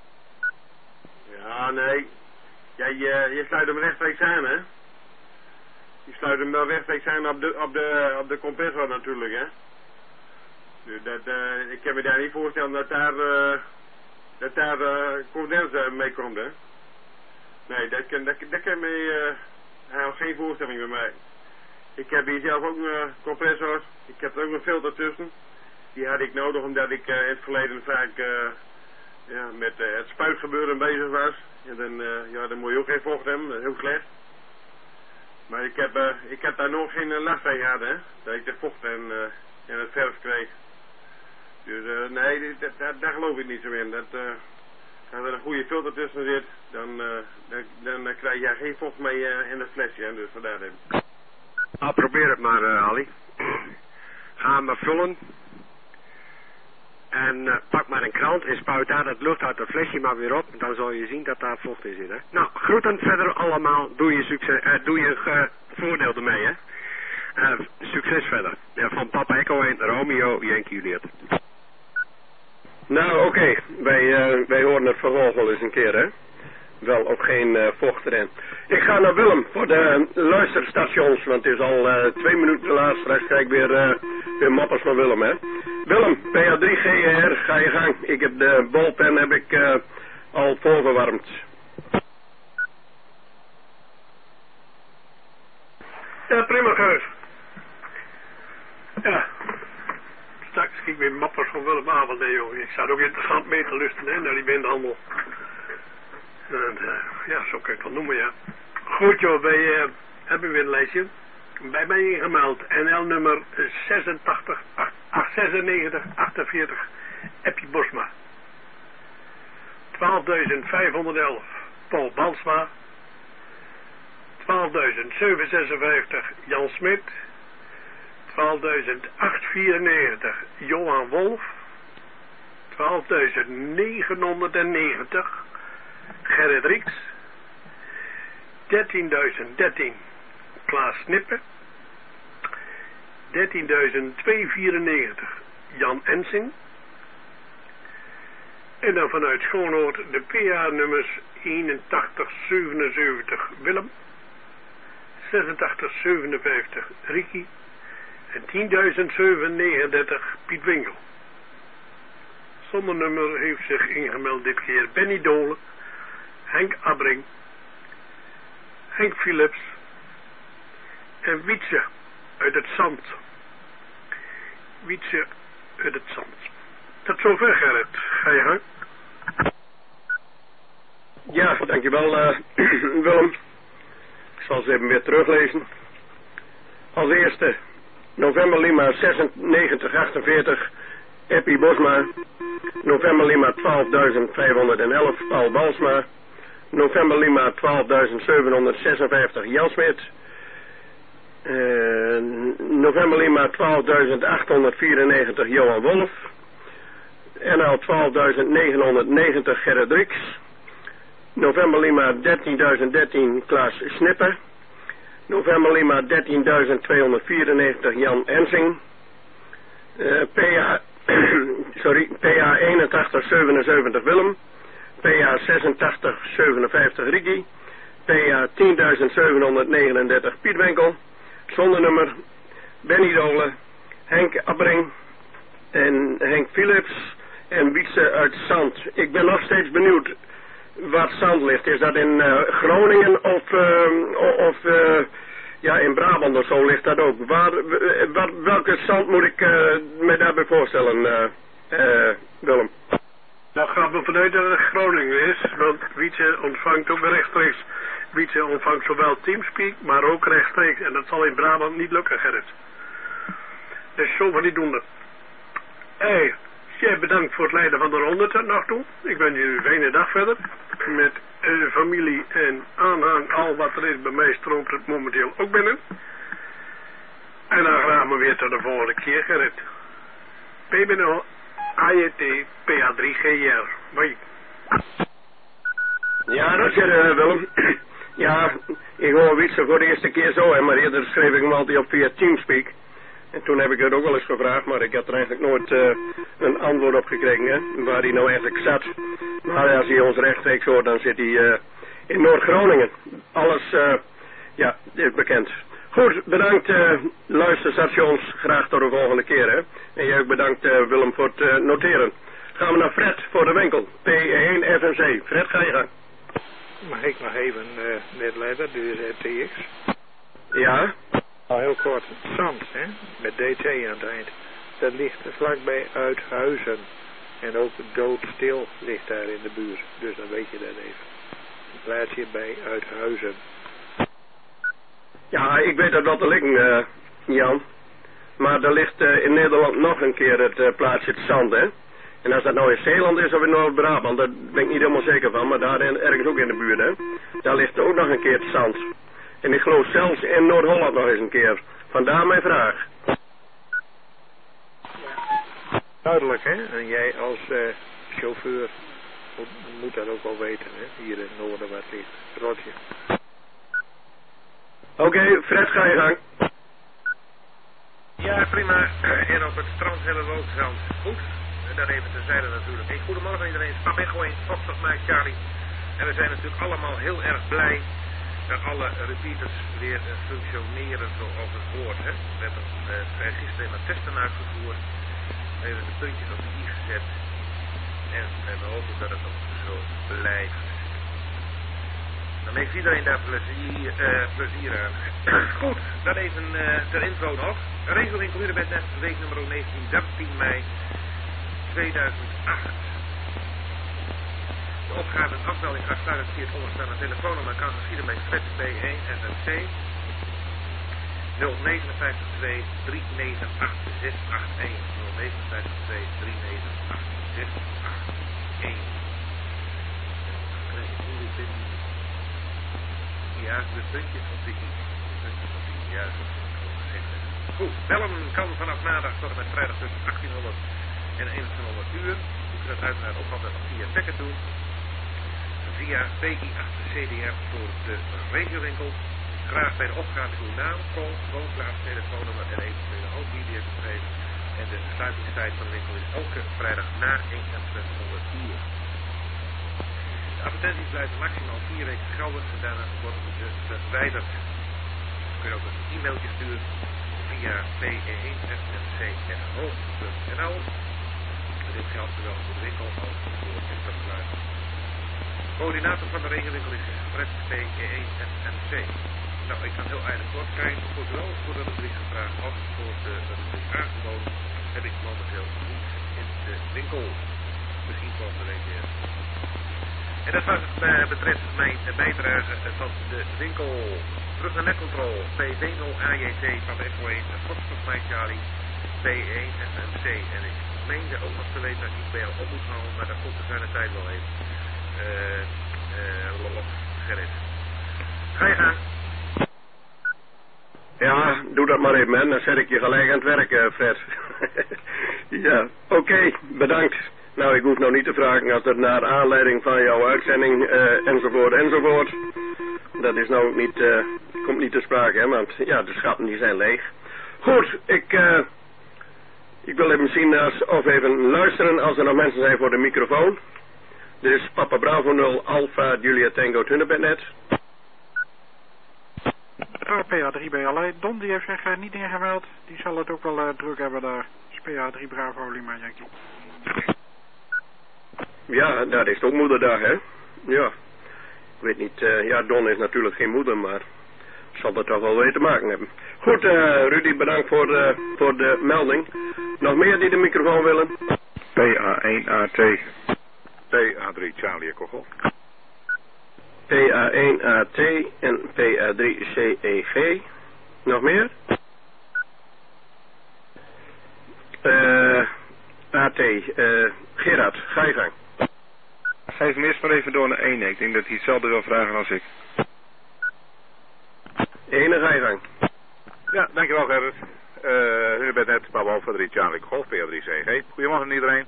Ja, nee. Ja, je sluit hem rechtstreeks aan, hè. Je sluit hem wel rechtstreeks aan op de compressor natuurlijk, hè. Dus ik kan me daar niet voorstellen dat daar condens mee komt, hè. Nee, dat kan me geen voorstelling bij mij. Ik heb hier zelf ook een compressor. Ik heb er ook een filter tussen. Die had ik nodig omdat ik in het verleden vaak met het spuitgebeuren bezig was. En dan moet je ook geen vocht hebben, dat is heel slecht. Maar ik heb daar nog geen last van gehad, hè. Dat ik de vocht en het verf kreeg. Dus nee, daar geloof ik niet zo in. Als er een goede filter tussen zit, dan krijg je geen vocht mee in het flesje, hè. Dus vandaar even. Nou, probeer het maar, Ali. Ga hem maar vullen. En pak maar een krant en spuit daar dat lucht uit het flesje maar weer op. Dan zal je zien dat daar vocht in zit, hè. Nou, groeten verder allemaal. Doe je voordeel ermee, hè. Succes verder. Ja, van Papa Echo 1, Romeo, Yankee Juliet. Nou, oké. Wij horen het vervolg wel eens een keer, hè. Wel of geen vocht erin. Ik ga naar Willem voor de luisterstations, want het is al 2 minuten te laat. Straks krijg ik weer mappers van Willem, hè. Willem, PA3GR, ga je gang. Ik heb de bolpen al voorgewarmd. Ja, prima, Geus. Ja. Straks kijk ik weer mappers van Willem Abel, nee, joh. Ik zou ook interessant mee te luisteren, hè, naar die windhandel. Ja, zo kan ik het wel noemen, ja. Goed, joh, wij hebben weer een lijstje. Bij mij ingemeld. NL nummer 9648 Eppie Bosma. 12.511 Paul Balsma. 12.756 Jan Smit. 12.894 Johan Wolf. 12.990 Gerrit Rieks. 13.013 Klaas Snippen. 13.294 Jan Ensing. En dan vanuit Schoonoord de PA-nummers 8177 Willem. 8657 Ricky. En 10.739 Piet Winkel. Zonder nummer heeft zich ingemeld dit keer Benny Dolen, Henk Abbring, Henk Philips en Wietse uit het Zand. Wietse uit het Zand. Tot zover, Gerrit. Ga je gang. Ja, dankjewel Willem. Ik zal ze even weer teruglezen. Als eerste November Lima 9648 Eppie Bosma. November Lima 12.511 Paul Balsma. November Lima 12.756 Jan Smit. November Lima 12.894 Johan Wolf. NL 12.990 Gerrit Rieks. November Lima 13.013 Klaas Snipper. November Lima 13.294 Jan Ensing. PA 8177 Willem. PA 8657 Ricky. PA 10.739 Piet Wenkel. Zonder nummer Benny Dolen, Henk Abbring en Henk Philips en Wietse uit Zand. Ik ben nog steeds benieuwd waar Zand ligt. Is dat in Groningen of ja, in Brabant of zo ligt dat ook? Welke Zand moet ik me daarbij voorstellen, Willem? Nou gaat me vanuit dat het Groningen is, want Wietse ontvangt ook rechtstreeks. Wietse ontvangt zowel Teamspeak, maar ook rechtstreeks. En dat zal in Brabant niet lukken, Gerrit. Dus zo van die doende. Hey, jij bedankt voor het leiden van de ronde tot nog toe. Ik wens je een fijne dag verder. Met familie en aanhang, al wat er is bij mij stroomt het momenteel ook binnen. En dan gaan we weer tot de volgende keer, Gerrit. PBNO, AJT, PA3GR. Bye. Ja, dat is Willem. Ja, ik hoor Wietse voor de eerste keer zo, hè, maar eerder schreef ik hem altijd op via Teamspeak. En toen heb ik het ook wel eens gevraagd, maar ik had er eigenlijk nooit een antwoord op gekregen, hè, waar hij nou eigenlijk zat. Maar als hij ons rechtstreeks hoort, dan zit hij in Noord-Groningen. Alles, ja, is bekend. Goed, bedankt luisterstations, graag tot de volgende keer, hè. En jij ook bedankt Willem voor het noteren. Gaan we naar Fred voor de winkel, P1 FNC. Fred, ga je gang. Mag ik nog even net leiden, dit is RTX. Ja? Nou, heel kort. Zand, hè, met DT aan het eind. Dat ligt vlakbij Uithuizen. En ook doodstil ligt daar in de buurt. Dus dan weet je dat even. Plaats je bij Uithuizen. Ja, ik weet dat wel te liggen, Jan. Maar er ligt in Nederland nog een keer het plaatsje het Zand, hè. En als dat nou in Zeeland is of in Noord-Brabant, daar ben ik niet helemaal zeker van, maar daar ergens ook in de buurt, hè. Daar ligt ook nog een keer het Zand. En ik geloof zelfs in Noord-Holland nog eens een keer. Vandaar mijn vraag. Duidelijk, hè? En jij als chauffeur moet dat ook wel weten, hè? Hier in het noorden waar het ligt. Rotje. Oké, Fred, ga je gang. Ja, prima. En op het strand hebben we ook zand. Goed. Dat even terzijde natuurlijk. Hey, goedemorgen iedereen. Spam Echo 1, Foxtrot Mike Charlie. En we zijn natuurlijk allemaal heel erg blij dat alle repeaters weer functioneren zoals het hoort. Hè? We hebben gisteren wat testen uitgevoerd. We hebben de puntjes op de i gezet. En we hopen dat het ook zo blijft. Dan heeft iedereen daar plezier aan. Goed, dan even ter info nog. Regeling Rudenbed Nest, week nummer 19, 13 mei 2008. De opgave en afmelding uitsluitend via het onderstaande telefoonnummer kan geschieden bij Fred P1 FNC 059 398 681 059 398 681. Ja, de puntjes op de i. Ja, dat is gezegd. Goed, bellen kan vanaf maandag tot en met vrijdag tussen 1800 en 2100 uur. U kunt het uiteraard ook altijd via Tekken doen. Via PI8CDR voor de regiowinkel. Graag bij de opgave uw naam, woonplaats, telefoonnummer en eventuele hoofdvideobedrijven. En de sluitingstijd van de winkel is elke vrijdag na 2100 uur. De advertenties blijven maximaal 4 weken geldig en daarna worden ze verwijderd. Je kunt ook een e-mailtje sturen via pe1fnc@home.nl. Dit geldt zowel voor de winkel als voor het intergeluid. Coördinator van de regenwinkel is Fred P1FNC. Nou, ik kan heel aardig kort zijn. Voor zowel voor de rubriek gevraagd als voor de rubriek aangeboden heb ik momenteel niets in de winkel. Misschien volgende week weer. En dat was het betreft mijn bijdrage van de winkel. Terug naar netcontrol. P20 AJT van de Echo 1, Foxtrot Mike Charlie, P1 FNC. En ik meende ook nog te weten dat ik bij jou op moet houden, maar dat komt de fijne tijd wel even. Gerrit. Ga je gaan. Ja, doe dat maar even, man. Dan zet ik je gelijk aan het werk, Fred. Ja, oké, bedankt. Nou, ik hoef nou niet te vragen als dat naar aanleiding van jouw uitzending, enzovoort. Dat is nou ook niet, komt niet te sprake, hè, want ja, de schappen die zijn leeg. Goed, ik wil even zien of even luisteren als er nog mensen zijn voor de microfoon. Dit is Papa Bravo 0 Alpha Julia Tango Tunnerbednet. PA3 BLA. Don die heeft zich niet ingemeld. Die zal het ook wel druk hebben daar. Dus PA3 Bravo Lima Yankee. Ja, dat is ook moederdag, hè? Ja. Ik weet niet, ja, Don is natuurlijk geen moeder, maar zal dat toch wel mee te maken hebben. Goed, Rudy, bedankt voor de melding. Nog meer die de microfoon willen? PA1AT. PA3 Charlie Echo. PA1AT en PA3CEG. Nog meer? AT, Gerard, ga je gang. Geef hem eerst maar even door naar 1. Ik denk dat hij hetzelfde wil vragen als ik. Ene, ga je gang. Ja, dankjewel Gerrit. U bent net Papa Alpha 3 Charlie Golf, PA3CG. Goedemorgen iedereen.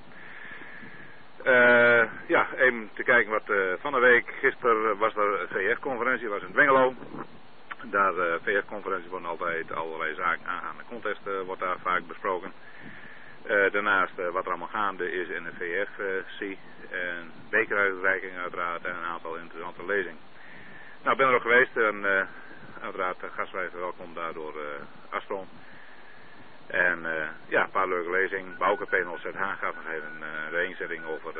Ja, even te kijken wat van de week. Gisteren was er een VF-conferentie, was in Dwingelo. Daar VF-conferentie worden altijd allerlei zaken aangaande contest, wordt daar vaak besproken. Daarnaast wat er allemaal gaande is in de VFC. En bekeruitreiking uiteraard en een aantal interessante lezingen. Nou, ik ben er ook geweest en uiteraard gastwijzer welkom daardoor Astron. En ja, een paar leuke lezingen. Bouke P0ZH gaf nog even een eenzetting over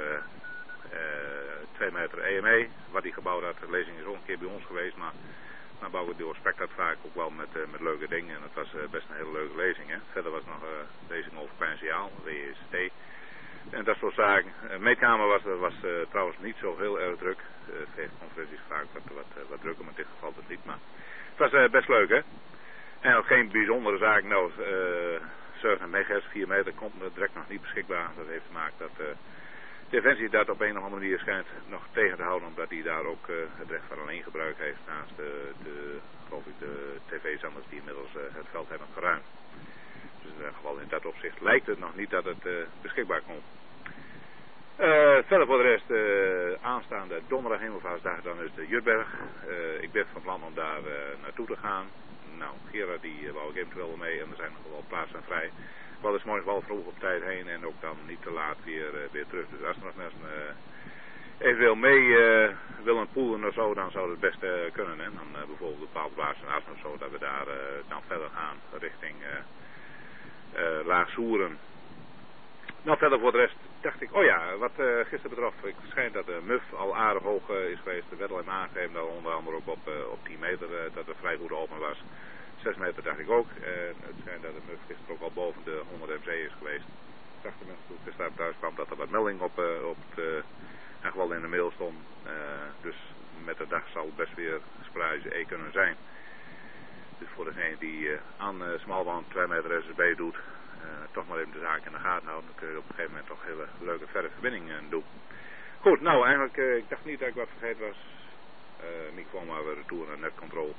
2 meter EME. Wat hij gebouwd had. De lezing is ook een keer bij ons geweest, maar Bouke doorspekt dat vaak ook wel met leuke dingen. En het was best een hele leuke lezing. Hè. Verder was nog een lezing over Pijnsiaal, WST. En dat soort zaken. De meetkamer was trouwens niet zo heel erg druk. De conferentie is vaak wat drukker, maar in dit geval dus niet. Maar het was best leuk, hè. En ook geen bijzondere zaak. Nou, 7 MHz, 4 meter komt direct nog niet beschikbaar. Dat heeft te maken dat Defensie dat op een of andere manier schijnt nog tegen te houden, omdat hij daar ook het recht van alleen gebruik heeft naast geloof ik, de tv-zenders die inmiddels het veld hebben geruimd. Dus in ieder geval in dat opzicht lijkt het nog niet dat het beschikbaar komt. Verder voor de rest, aanstaande donderdag Hemelvaartsdag, dan is de Jutberg. Ik ben van plan om daar naartoe te gaan. Nou, Gerard die wou ik eventueel mee en er zijn nog wel plaatsen vrij. Ik wil dus morgens wel vroeg op tijd heen en ook dan niet te laat weer terug. Dus als er nog mensen eventueel mee willen poelen of zo, dan zou het best kunnen. Hè? Dan bijvoorbeeld een bepaald plaats in Assen of zo, dat we daar dan verder gaan richting Laag-Soeren. Nou, verder voor de rest dacht ik, oh ja, wat gisteren betrof, het schijnt dat de MUF al aardig hoog is geweest. De werd al in aangegeven, dat onder andere ook op 10 meter dat er vrij goed open was. 6 meter dacht ik ook. Het schijnt dat de MUF gisteren ook al boven de 100 MC is geweest. Ik dacht de mensen toen ik gisteren thuis kwam dat er wat melding op echt wel in de mail stond. Dus met de dag zal het best weer sporadisch E kunnen zijn. Dus voor degene die aan smalband 2 meter SSB doet, toch maar even de zaak in de gaten houden. Dan kun je op een gegeven moment toch hele leuke verre verbindingen doen. Goed, nou eigenlijk, ik dacht niet dat ik wat vergeten was. Microfoon maar weer retour naar netcontrol.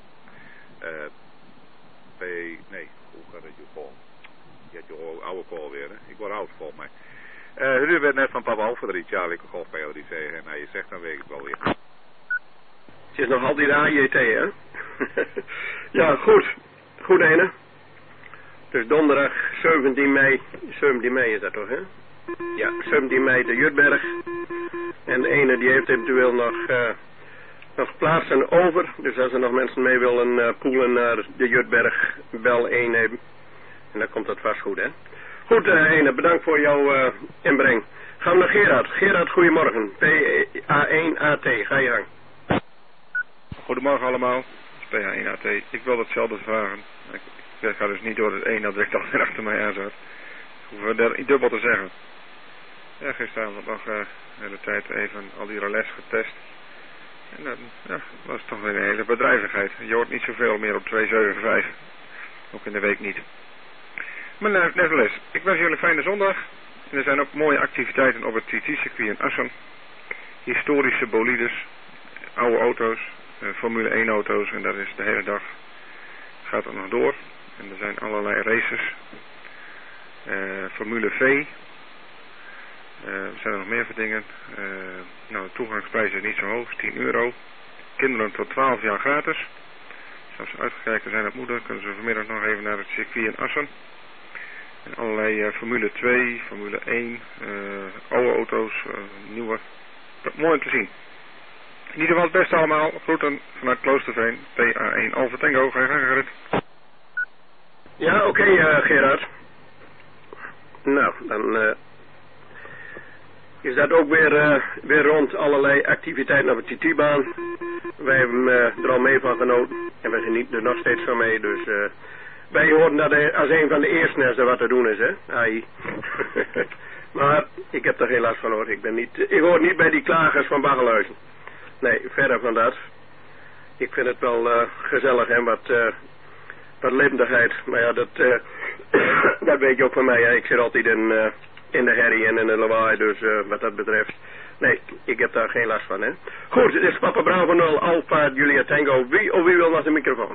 Nee, hoe gaat het je call? Je hebt je oude call weer, hè? Ik word oud volgens mij. U bent net van Papa Alpha 3 Charlie Golf PA3 zeggen. En nou, je zegt dan weet ik het wel weer. Het is nog altijd de AJT, hè? Ja, goed. Goed, ene. Dus donderdag 17 mei. 17 mei is dat toch, hè? Ja, 17 mei de Jutberg. En de ene die heeft eventueel nog plaatsen over. Dus als er nog mensen mee willen poelen naar de Jutberg, bel 1 even. En dan komt dat vast goed, hè? Goed, ene, bedankt voor jouw inbreng. Gaan we naar Gerard. Gerard, goedemorgen. PA1AT, ga je gang. Goedemorgen allemaal. PA1AT. Ik wil hetzelfde vragen. Ik ga dus niet door het een dat ik dan weer achter mij aan zat. Ik hoef er niet dubbel te zeggen. Ja, gisteravond nog de hele tijd even al die relais getest. En dat was toch weer een hele bedrijvigheid. Je hoort niet zoveel meer op 275. Ook in de week niet. Maar nevertheless, ik wens jullie een fijne zondag. En er zijn ook mooie activiteiten op het TT-circuit in Assen. Historische bolides, oude auto's, Formule 1 auto's. En dat is de hele dag gaat er nog door. En er zijn allerlei races. Formule V. Zijn er nog meer voor dingen? Nou, de toegangsprijs is niet zo hoog, is €10. Kinderen tot 12 jaar gratis. Dus als ze uitgekeken zijn op moeder, kunnen ze vanmiddag nog even naar het circuit in Assen. En allerlei Formule 2, Formule 1, oude auto's, nieuwe. Mooi om te zien. In ieder geval het beste allemaal. Groeten vanuit Kloosterveen, PA1 Alpha Tango. Ga je gang, Gerrit. Ja, oké, Gerard. Nou, dan is dat ook weer rond allerlei activiteiten op de TT-baan. Wij hebben er al mee van genoten en wij genieten er nog steeds van mee. Dus wij horen dat er als een van de eersten als er wat te doen is, hè. Ai. Maar ik heb er geen last van, hoor. Ik hoor niet bij die klagers van Baggelhuizen. Nee, verder van dat. Ik vind het wel gezellig en wat levendigheid. Maar ja, dat weet je ook van mij. Hè. Ik zit altijd in de herrie en in de lawaai, dus wat dat betreft. Nee, ik heb daar geen last van, hè. Goed, het is Papa Bravo 0, Alpha, Julia Tango. Wie wil naar de microfoon?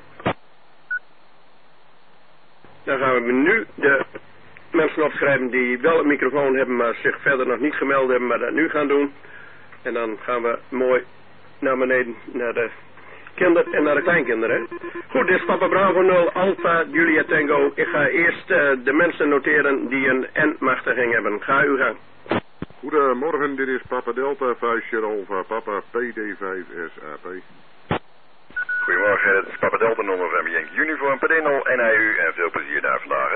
Dan gaan we nu de mensen opschrijven die wel een microfoon hebben, maar zich verder nog niet gemeld hebben, maar dat nu gaan doen. En dan gaan we mooi naar beneden, naar de kinderen en naar de kleinkinderen. Goed, dit is Papa Bravo 0, Alpha, Julia Tango. Ik ga eerst de mensen noteren die een N-machtiging hebben. Ga uw gang. Goedemorgen, dit is Papa Delta 5 Alpha, Papa PD5 SAP. Goedemorgen, dit is Papa Delta November Yankee Uniform, PD0 NAU en veel plezier daar vandaag.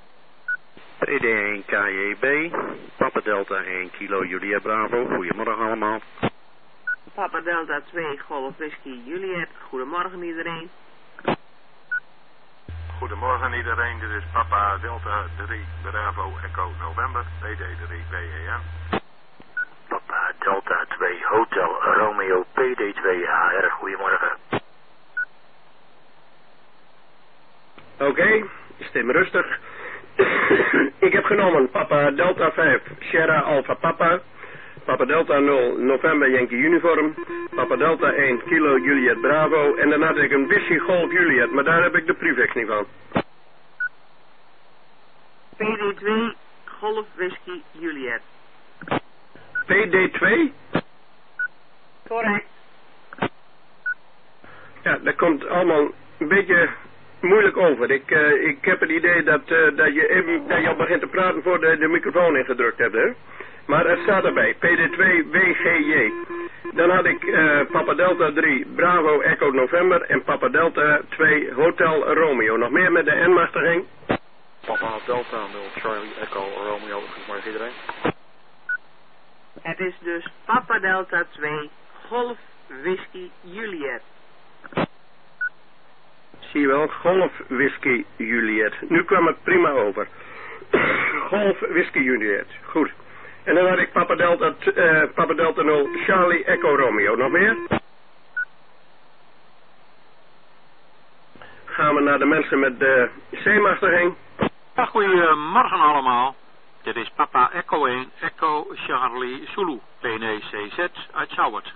PD1 KJB, Papa Delta 1 Kilo Julia Bravo, goedemorgen allemaal. Papa Delta 2 Golf Whisky Juliet, goedemorgen iedereen. Goedemorgen iedereen, dit is Papa Delta 3 Bravo Echo November, PD3 BEN. Papa Delta 2 Hotel Romeo PD2 AR, goedemorgen. Oké, stem rustig. Ik heb genomen Papa Delta 5 Sierra Alpha Papa, Papa Delta 0 November Yankee Uniform, Papa Delta 1 Kilo Juliet Bravo en daarna had ik een Whisky Golf Juliet, maar daar heb ik de prefix niet van. PD2 Golf Whisky Juliet. PD2? Correct. Ja, dat komt allemaal een beetje moeilijk over. Ik heb het idee dat je al begint te praten voor de microfoon ingedrukt hebt, hè? Maar het staat erbij, PD2 WGJ. Dan had ik Papa Delta 3 Bravo Echo November en Papa Delta 2 Hotel Romeo. Nog meer met de N-machtiging? Papa Delta 0 Charlie Echo Romeo, goedemorgen iedereen. Het is dus Papa Delta 2 Golf Whisky Juliet. Zie je wel, Golf Whisky Juliet. Nu kwam het prima over. Golf Whisky Juliet, goed. En dan had ik Papa Delta 0 Charlie Echo Romeo. Nog meer? Gaan we naar de mensen met de C-machtiging. Ja, goedemorgen allemaal. Dit is Papa Echo 1 Echo Charlie Zulu PNCZ uit Sauwert.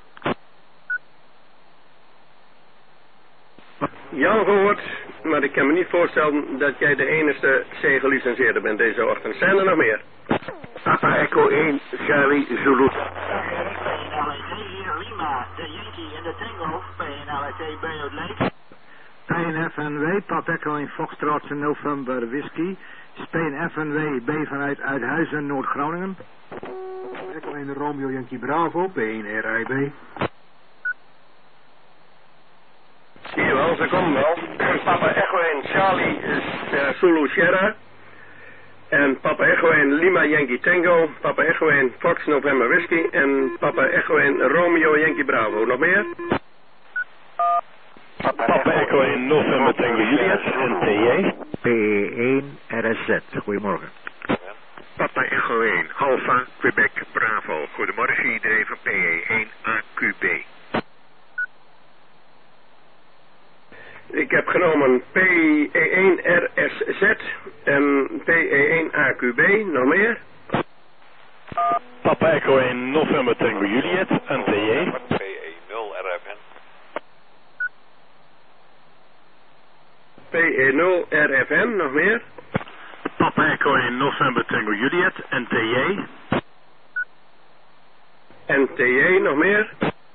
Jan gehoord, maar ik kan me niet voorstellen dat jij de enige C-gelicenseerde bent deze ochtend. Zijn er nog meer? Papa Echo 1 Charlie Zulu. Lima, de Yankee en de Tango, PNLT bij het Leek. Spain FNW, Papa Echo 1 Foxtrot November Whisky. Spain FNW, B vanuit Uithuizen, Noord-Groningen. Echo 1 Romeo Yankee Bravo, P1 RIB. Zie je wel, ze komen wel. Papa Echo 1 Charlie Zulu Sierra. En Papa Echo 1 Lima Yankee Tango. Papa Echo 1 Fox November Whisky. En Papa Echo 1 Romeo Yankee Bravo. Nog meer? Papa Echo 1 November Tango Juliet en TJ. P1 RSZ, goedemorgen. Papa Echo 1 Alpha Quebec Bravo, goedemorgen iedereen van PE1 AQB. Ik heb genomen PE1RSZ en PE1AQB, nog meer? Papa Echo 1 November Tango Juliet en TJ. PE0 RFN. PE0 RFN, nog meer? Papa Echo 1 November Tango Juliet, NTJ. NTJ, nog meer?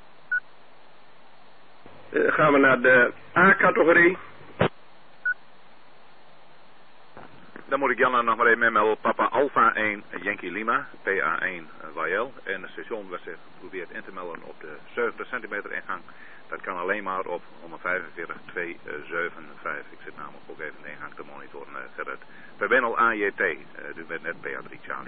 Gaan we naar de A-categorie. Dan moet ik Jan nog maar even meemelden. Papa Alpha 1 Yankee Lima, PA1 YL. En het station werd zich geprobeerd in te melden op de 70 centimeter ingang. Dat kan alleen maar op 145-275. Ik zit namelijk ook even de ingang te monitoren. Gerrit. Verbindel AJT. U bent net PA3 Charlie.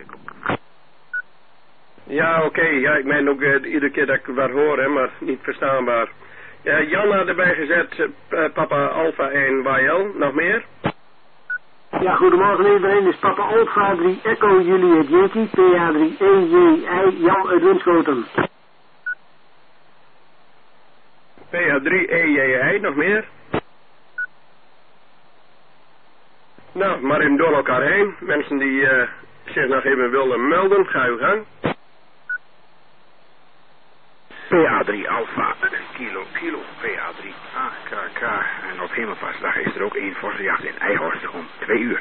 Ja, oké. Ja, ik meen ook iedere keer dat ik wat hoor, hè, maar niet verstaanbaar. Jan had erbij gezet, Papa Alpha 1 YL. Nog meer? Ja, goedemorgen iedereen. Dit is Papa Alpha 3 Echo Juliet Yankee, PA3 EJI Jan uit Winschoten. PA3 EJI, nog meer? Nou, maar even door elkaar heen. Mensen die zich nog even willen melden, ga uw gang. PA3 Alpha, kilo, PA3 AKK. En op Hemelvaartsdag is er ook één forse jacht in Eijhorst om 2 uur.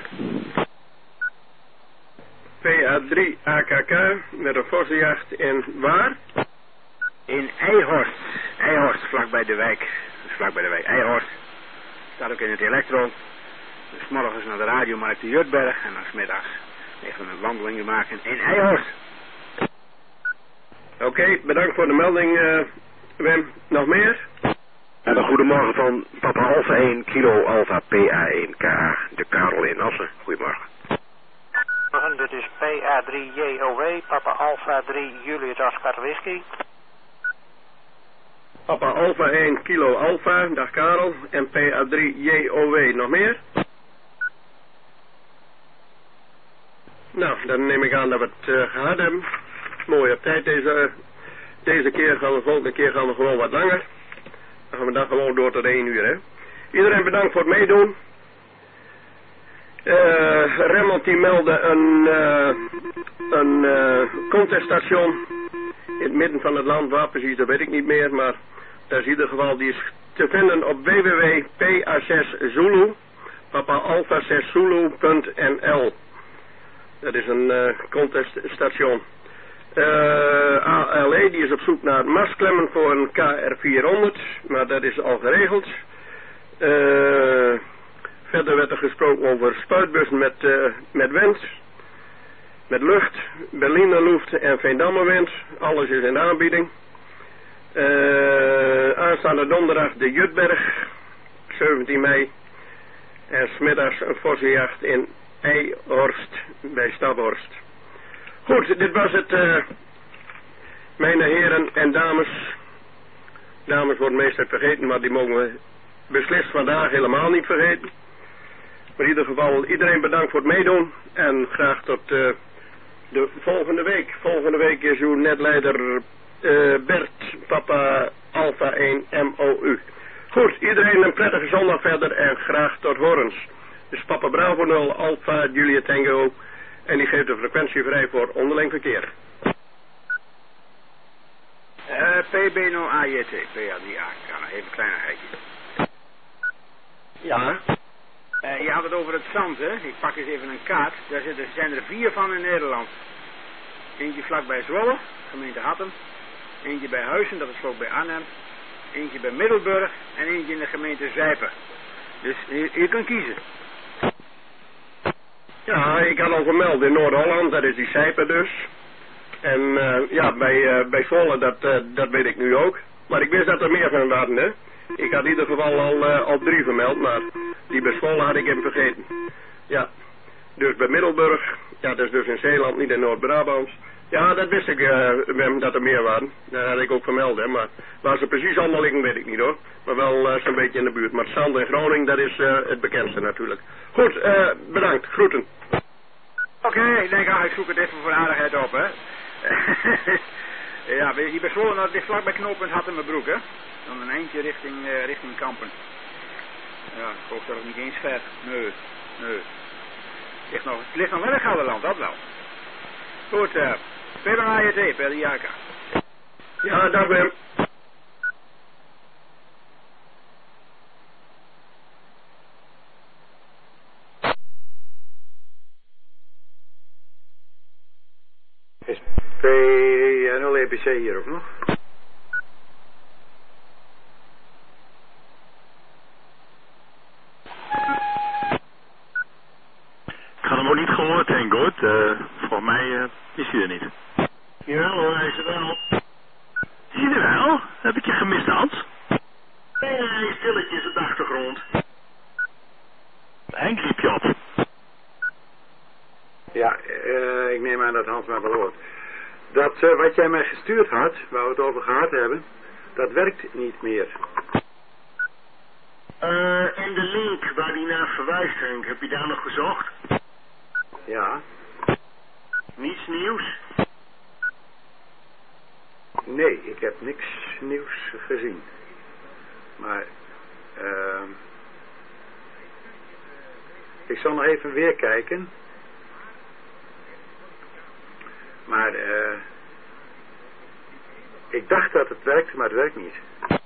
PA3 AKK met een forse jacht in waar? In Eijhorst. Eijhorst, vlakbij de wijk. Dus vlakbij de wijk Eijhorst. Staat ook in het elektro. Dus morgens naar de radiomarkt de Jutberg. En dan 's middags even een wandeling maken in Eijhorst. Oké, bedankt voor de melding, Wim. Nog meer? En een goedemorgen van Papa Alpha 1 Kilo Alpha PA1 KA, de Karel in Assen. Goedemorgen. Dit is PA3 JOW, Papa Alpha 3 Juliet Oscar Whisky. Papa Alpha 1 Kilo Alpha, dag Karel. En PA3 JOW, nog meer? Nou, dan neem ik aan dat we het gehad hebben. Mooi op tijd deze keer. Gaan we volgende keer gaan we gewoon wat langer. Dan gaan we dan gewoon door tot 1 uur, hè. Iedereen bedankt voor het meedoen. Remmelt die meldde een conteststation in het midden van het land. Waar precies, dat weet ik niet meer. Maar dat is in ieder geval, die is te vinden op www.pa6zulu, Papa Alpha 6 Zulu.nl. Dat is een conteststation. ALE, die is op zoek naar masklemmen voor een KR400, maar dat is al geregeld. Verder werd er gesproken over spuitbussen met wind, met lucht, Berliner Luft en Veendammerwind. Alles is in aanbieding. Aanstaande donderdag de Jutberg, 17 mei. En 's middags een forse jacht in Eijhorst, bij Staphorst. Goed, dit was het, mijn heren en dames. Dames worden meestal vergeten, maar die mogen we beslist vandaag helemaal niet vergeten. Maar in ieder geval, iedereen bedankt voor het meedoen. En graag tot de volgende week. Volgende week is uw netleider Bert, Papa Alpha 1 MOU. Goed, iedereen een prettige zondag verder en graag tot horens. Dus Papa Bravo 0, Alpha Juliet Tango. En die geeft de frequentie vrij voor onderling verkeer. PB0 AJT, PA3A. Ja, even een kleinigheidje. Ja. Je had het over het zand, hè? Ik pak eens even een kaart. Daar zijn er 4 van in Nederland. Eentje vlakbij Zwolle, gemeente Hattem. Eentje bij Huizen, dat is ook bij Arnhem. Eentje bij Middelburg. En eentje in de gemeente Zijpen. Dus je kunt kiezen. Ja, ik had al gemeld in Noord-Holland, dat is die Zijpen dus. En ja, bij Zwolle, dat weet ik nu ook. Maar ik wist dat er meer van waren, hè. Ik had in ieder geval al 3 vermeld, maar die bij Zwolle had ik hem vergeten. Ja, dus bij Middelburg, ja, dat is dus in Zeeland, niet in Noord-Brabant. Ja, dat wist ik, dat er meer waren. Dat had ik ook vermeld, hè, maar waar ze precies allemaal liggen, weet ik niet, hoor. Maar wel zo'n beetje in de buurt. Maar Zand en Groningen, dat is het bekendste natuurlijk. Goed, bedankt, groeten. Oké, ik denk, ik zoek het even voor aardigheid op, hè. Ja, hier bij Zwolle, dat ligt vlak bij knooppunt Hattemerbroek, hè. Dan een eindje richting Kampen. Ja, ik geloof dat het niet eens ver. Nee. Het ligt nog wel in Gelderland, dat wel. Goed, PBAJT, per de Jaka. Ja, dag Wim. 0 EPC hier ook nog. Ik had hem ook niet gehoord, Henk, hoor. Volgens mij is hij er niet. Ja hoor, hij is er wel. Is hij er wel? Heb ik je gemist, Hans? Nee, stilletjes op de achtergrond. Henk riep je op. Ja, ik neem aan dat Hans mij wel hoort. Dat wat jij mij gestuurd had, waar we het over gehad hebben, dat werkt niet meer. En de link waar die naar verwijst, Henk, heb je daar nog gezocht? Ja. Niets nieuws? Nee, ik heb niks nieuws gezien. Maar, ik zal nog even weer kijken. Maar, ik dacht dat het werkte, maar het werkt niet.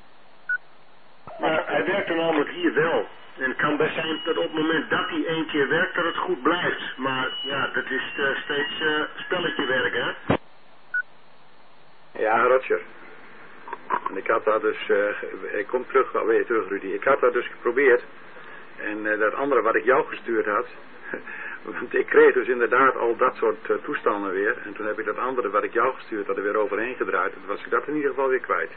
Maar hij werkt er namelijk hier wel. En het kan best zijn dat op het moment dat hij 1 keer werkt, dat het goed blijft. Maar ja, dat is steeds spelletje werken, hè? Ja, Roger. En ik had dat dus, ik kom weer terug, Rudy. Ik had dat dus geprobeerd. En dat andere wat ik jou gestuurd had, want ik kreeg dus inderdaad al dat soort toestanden weer. En toen heb ik dat andere wat ik jou gestuurd had er weer overheen gedraaid. En toen was ik dat in ieder geval weer kwijt.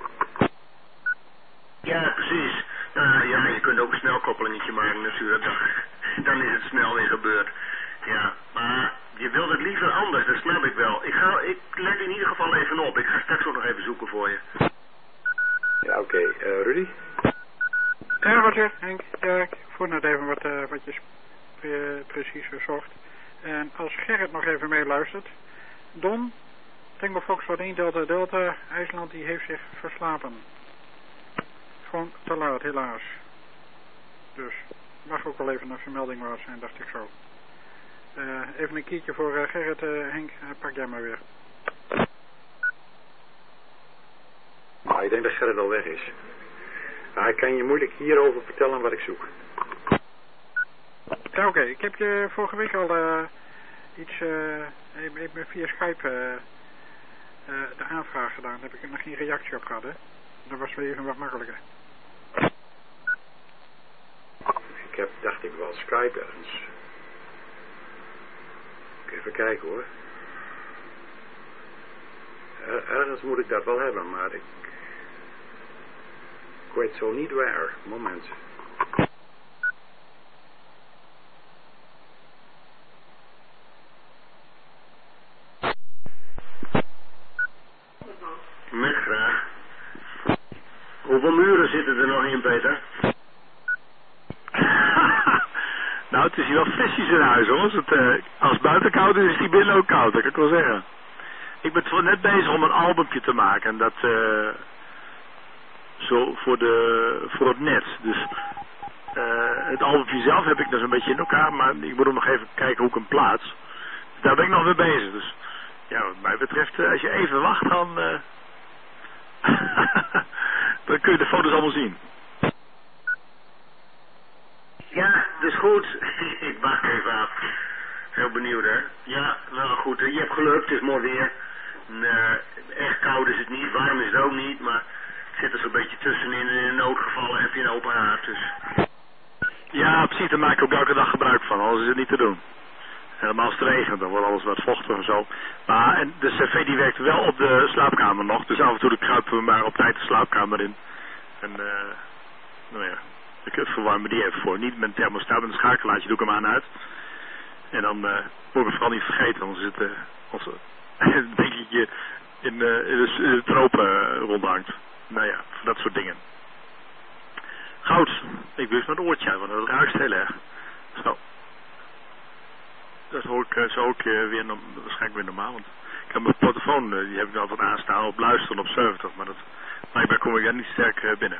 Ja, precies. Ja, je kunt ook een snelkoppelingetje maken natuurlijk. Dan is het snel weer gebeurd. Ja, maar je wilt het liever anders, dat snap ik wel. Ik let in ieder geval even op. Ik ga straks ook nog even zoeken voor je. Ja, oké. Rudy? Ja, Roger, Henk. Ja, ik voel net even wat je precies zocht. En als Gerrit nog even meeluistert. Don, Tango Foxtrot 1 Delta Delta, IJsland, die heeft zich verslapen. Gewoon te laat, helaas. Dus, mag ook wel even een vermelding waard zijn, dacht ik zo. Even een kiertje voor Gerrit, Henk, pak jij maar weer. Nou, ik denk dat Gerrit al weg is. Maar ik kan je moeilijk hierover vertellen wat ik zoek. Ja, oké. Ik heb je vorige week al iets via Skype de aanvraag gedaan. Daar heb ik nog geen reactie op gehad, hè. Dat was weer even wat makkelijker. Ik heb, dacht ik wel, Skype ergens. Even kijken hoor. Ergens moet ik dat wel hebben, maar ik weet zo niet waar. Moment. Met graag. Hoeveel muren zitten er nog in, Peter? Nou, het is hier wel frisjes in huis, hoor. Als het buiten koud is, is die binnen ook koud, dat kan ik wel zeggen. Ik ben net bezig om een albumpje te maken. En dat zo voor het net. Dus het albumpje zelf heb ik dus een beetje in elkaar. Maar ik moet nog even kijken hoe ik hem plaats. Dus daar ben ik nog mee bezig. Dus ja, wat mij betreft, als je even wacht, dan dan kun je de foto's allemaal zien. Ja, dus goed. Ik wacht even af. Heel benieuwd, hè? Ja, nou goed. Je hebt geluk, het is mooi weer. Echt koud is het niet, warm is het ook niet, maar het zit er zo'n beetje tussenin. En in noodgevallen heb je een open haard, dus. Ja, precies, daar maak ik ook elke dag gebruik van, anders is het niet te doen. Helemaal als het regent, dan wordt alles wat vochtig en zo. Maar en de cv die werkt wel op de slaapkamer nog, dus af en toe kruipen we maar op tijd de slaapkamer in. En nou ja, ik verwarmen die even voor. Niet met een thermostaat, met een schakelaartje doe ik hem aan uit. En dan moet ik het vooral niet vergeten, anders zit een beetje in de tropen rondhangt. Nou ja, voor dat soort dingen. Goud, ik wil eens naar het oortje uit, want dat ruist heel erg. Zo. Dat hoor ik zo ook weer waarschijnlijk weer normaal, want ik heb mijn telefoon, die heb ik altijd aanstaan op luisteren op 70, maar blijkbaar kom ik daar niet sterk binnen.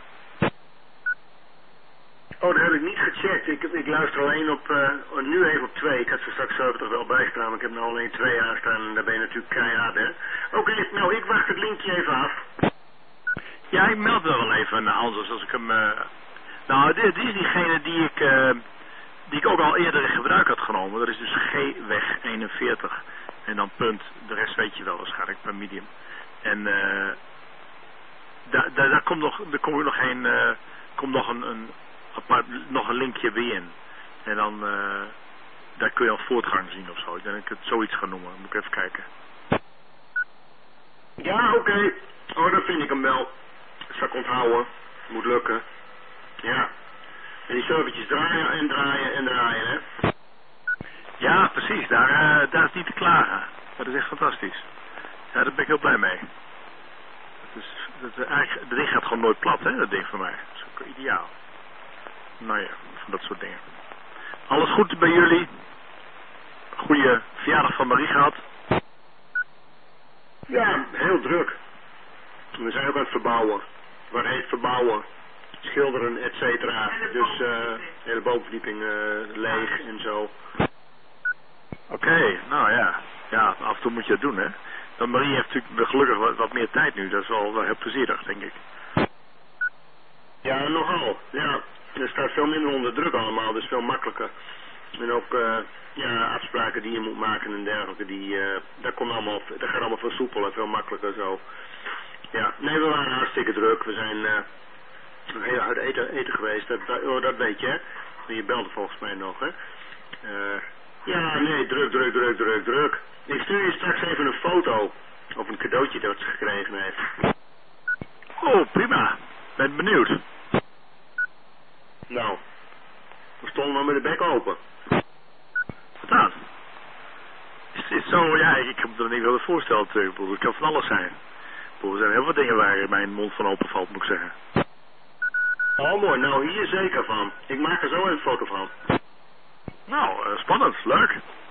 Oh, dat heb ik niet gecheckt. Ik luister alleen nu even op 2. Ik had ze straks 70 wel bijstaan, maar ik heb nu alleen 2 aanstaan en daar ben je natuurlijk keihard, hè. Oké, nou, ik wacht het linkje even af. Ja, ik meld wel even, anders als ik hem... Nou, dit is diegene die ik ook al eerder in gebruik had genomen. Dat is dus G-weg 41. En dan punt, de rest weet je wel waarschijnlijk, per medium. En daar komt nog een linkje bij in. En dan daar kun je al voortgang zien of zo. Ik denk dat ik het zoiets ga noemen. Moet ik even kijken. Ja, oké. Oh, dat vind ik hem wel. Dat zal ik onthouden. Moet lukken. Ja. En die servertjes draaien en draaien en draaien, hè? Ja, precies. Daar is niet te klagen. Dat is echt fantastisch. Ja, daar ben ik heel blij mee. Eigenlijk, de ding gaat gewoon nooit plat, hè, dat ding van mij. Dat is ook ideaal. Nou ja, van dat soort dingen. Alles goed bij jullie? Goeie verjaardag van Marie gehad? Ja, heel druk. We zijn ook aan het verbouwen. Wat heet verbouwen? Schilderen, et cetera. Dus de hele bovenverdieping leeg en zo. Oké, nou ja. Ja, af en toe moet je het doen, hè. Dan Marie heeft natuurlijk gelukkig wat meer tijd nu. Dat is wel heel plezierig, denk ik. Ja, nogal. Ja, er staat veel minder onder druk allemaal. Dus veel makkelijker. En ook afspraken die je moet maken en dergelijke. Dat gaat allemaal veel soepeler, veel makkelijker zo. Ja, nee, we waren hartstikke druk. We zijn heel uit eten geweest. Dat weet je, hè. Je belde volgens mij nog, hè. Ja, nee, druk. Ik stuur je straks even een foto of een cadeautje dat ze gekregen heeft. Oh, prima. Ben benieuwd. Nou, we stonden nog met de bek open. Wat dan? Is het zo, ja, ik heb me er niet willen voorstellen natuurlijk. Het kan van alles zijn. Er zijn heel veel dingen waar mijn mond van open valt, moet ik zeggen. Oh mooi, nou hier zeker van. Ik maak er zo een foto van. Nou, spannend, leuk.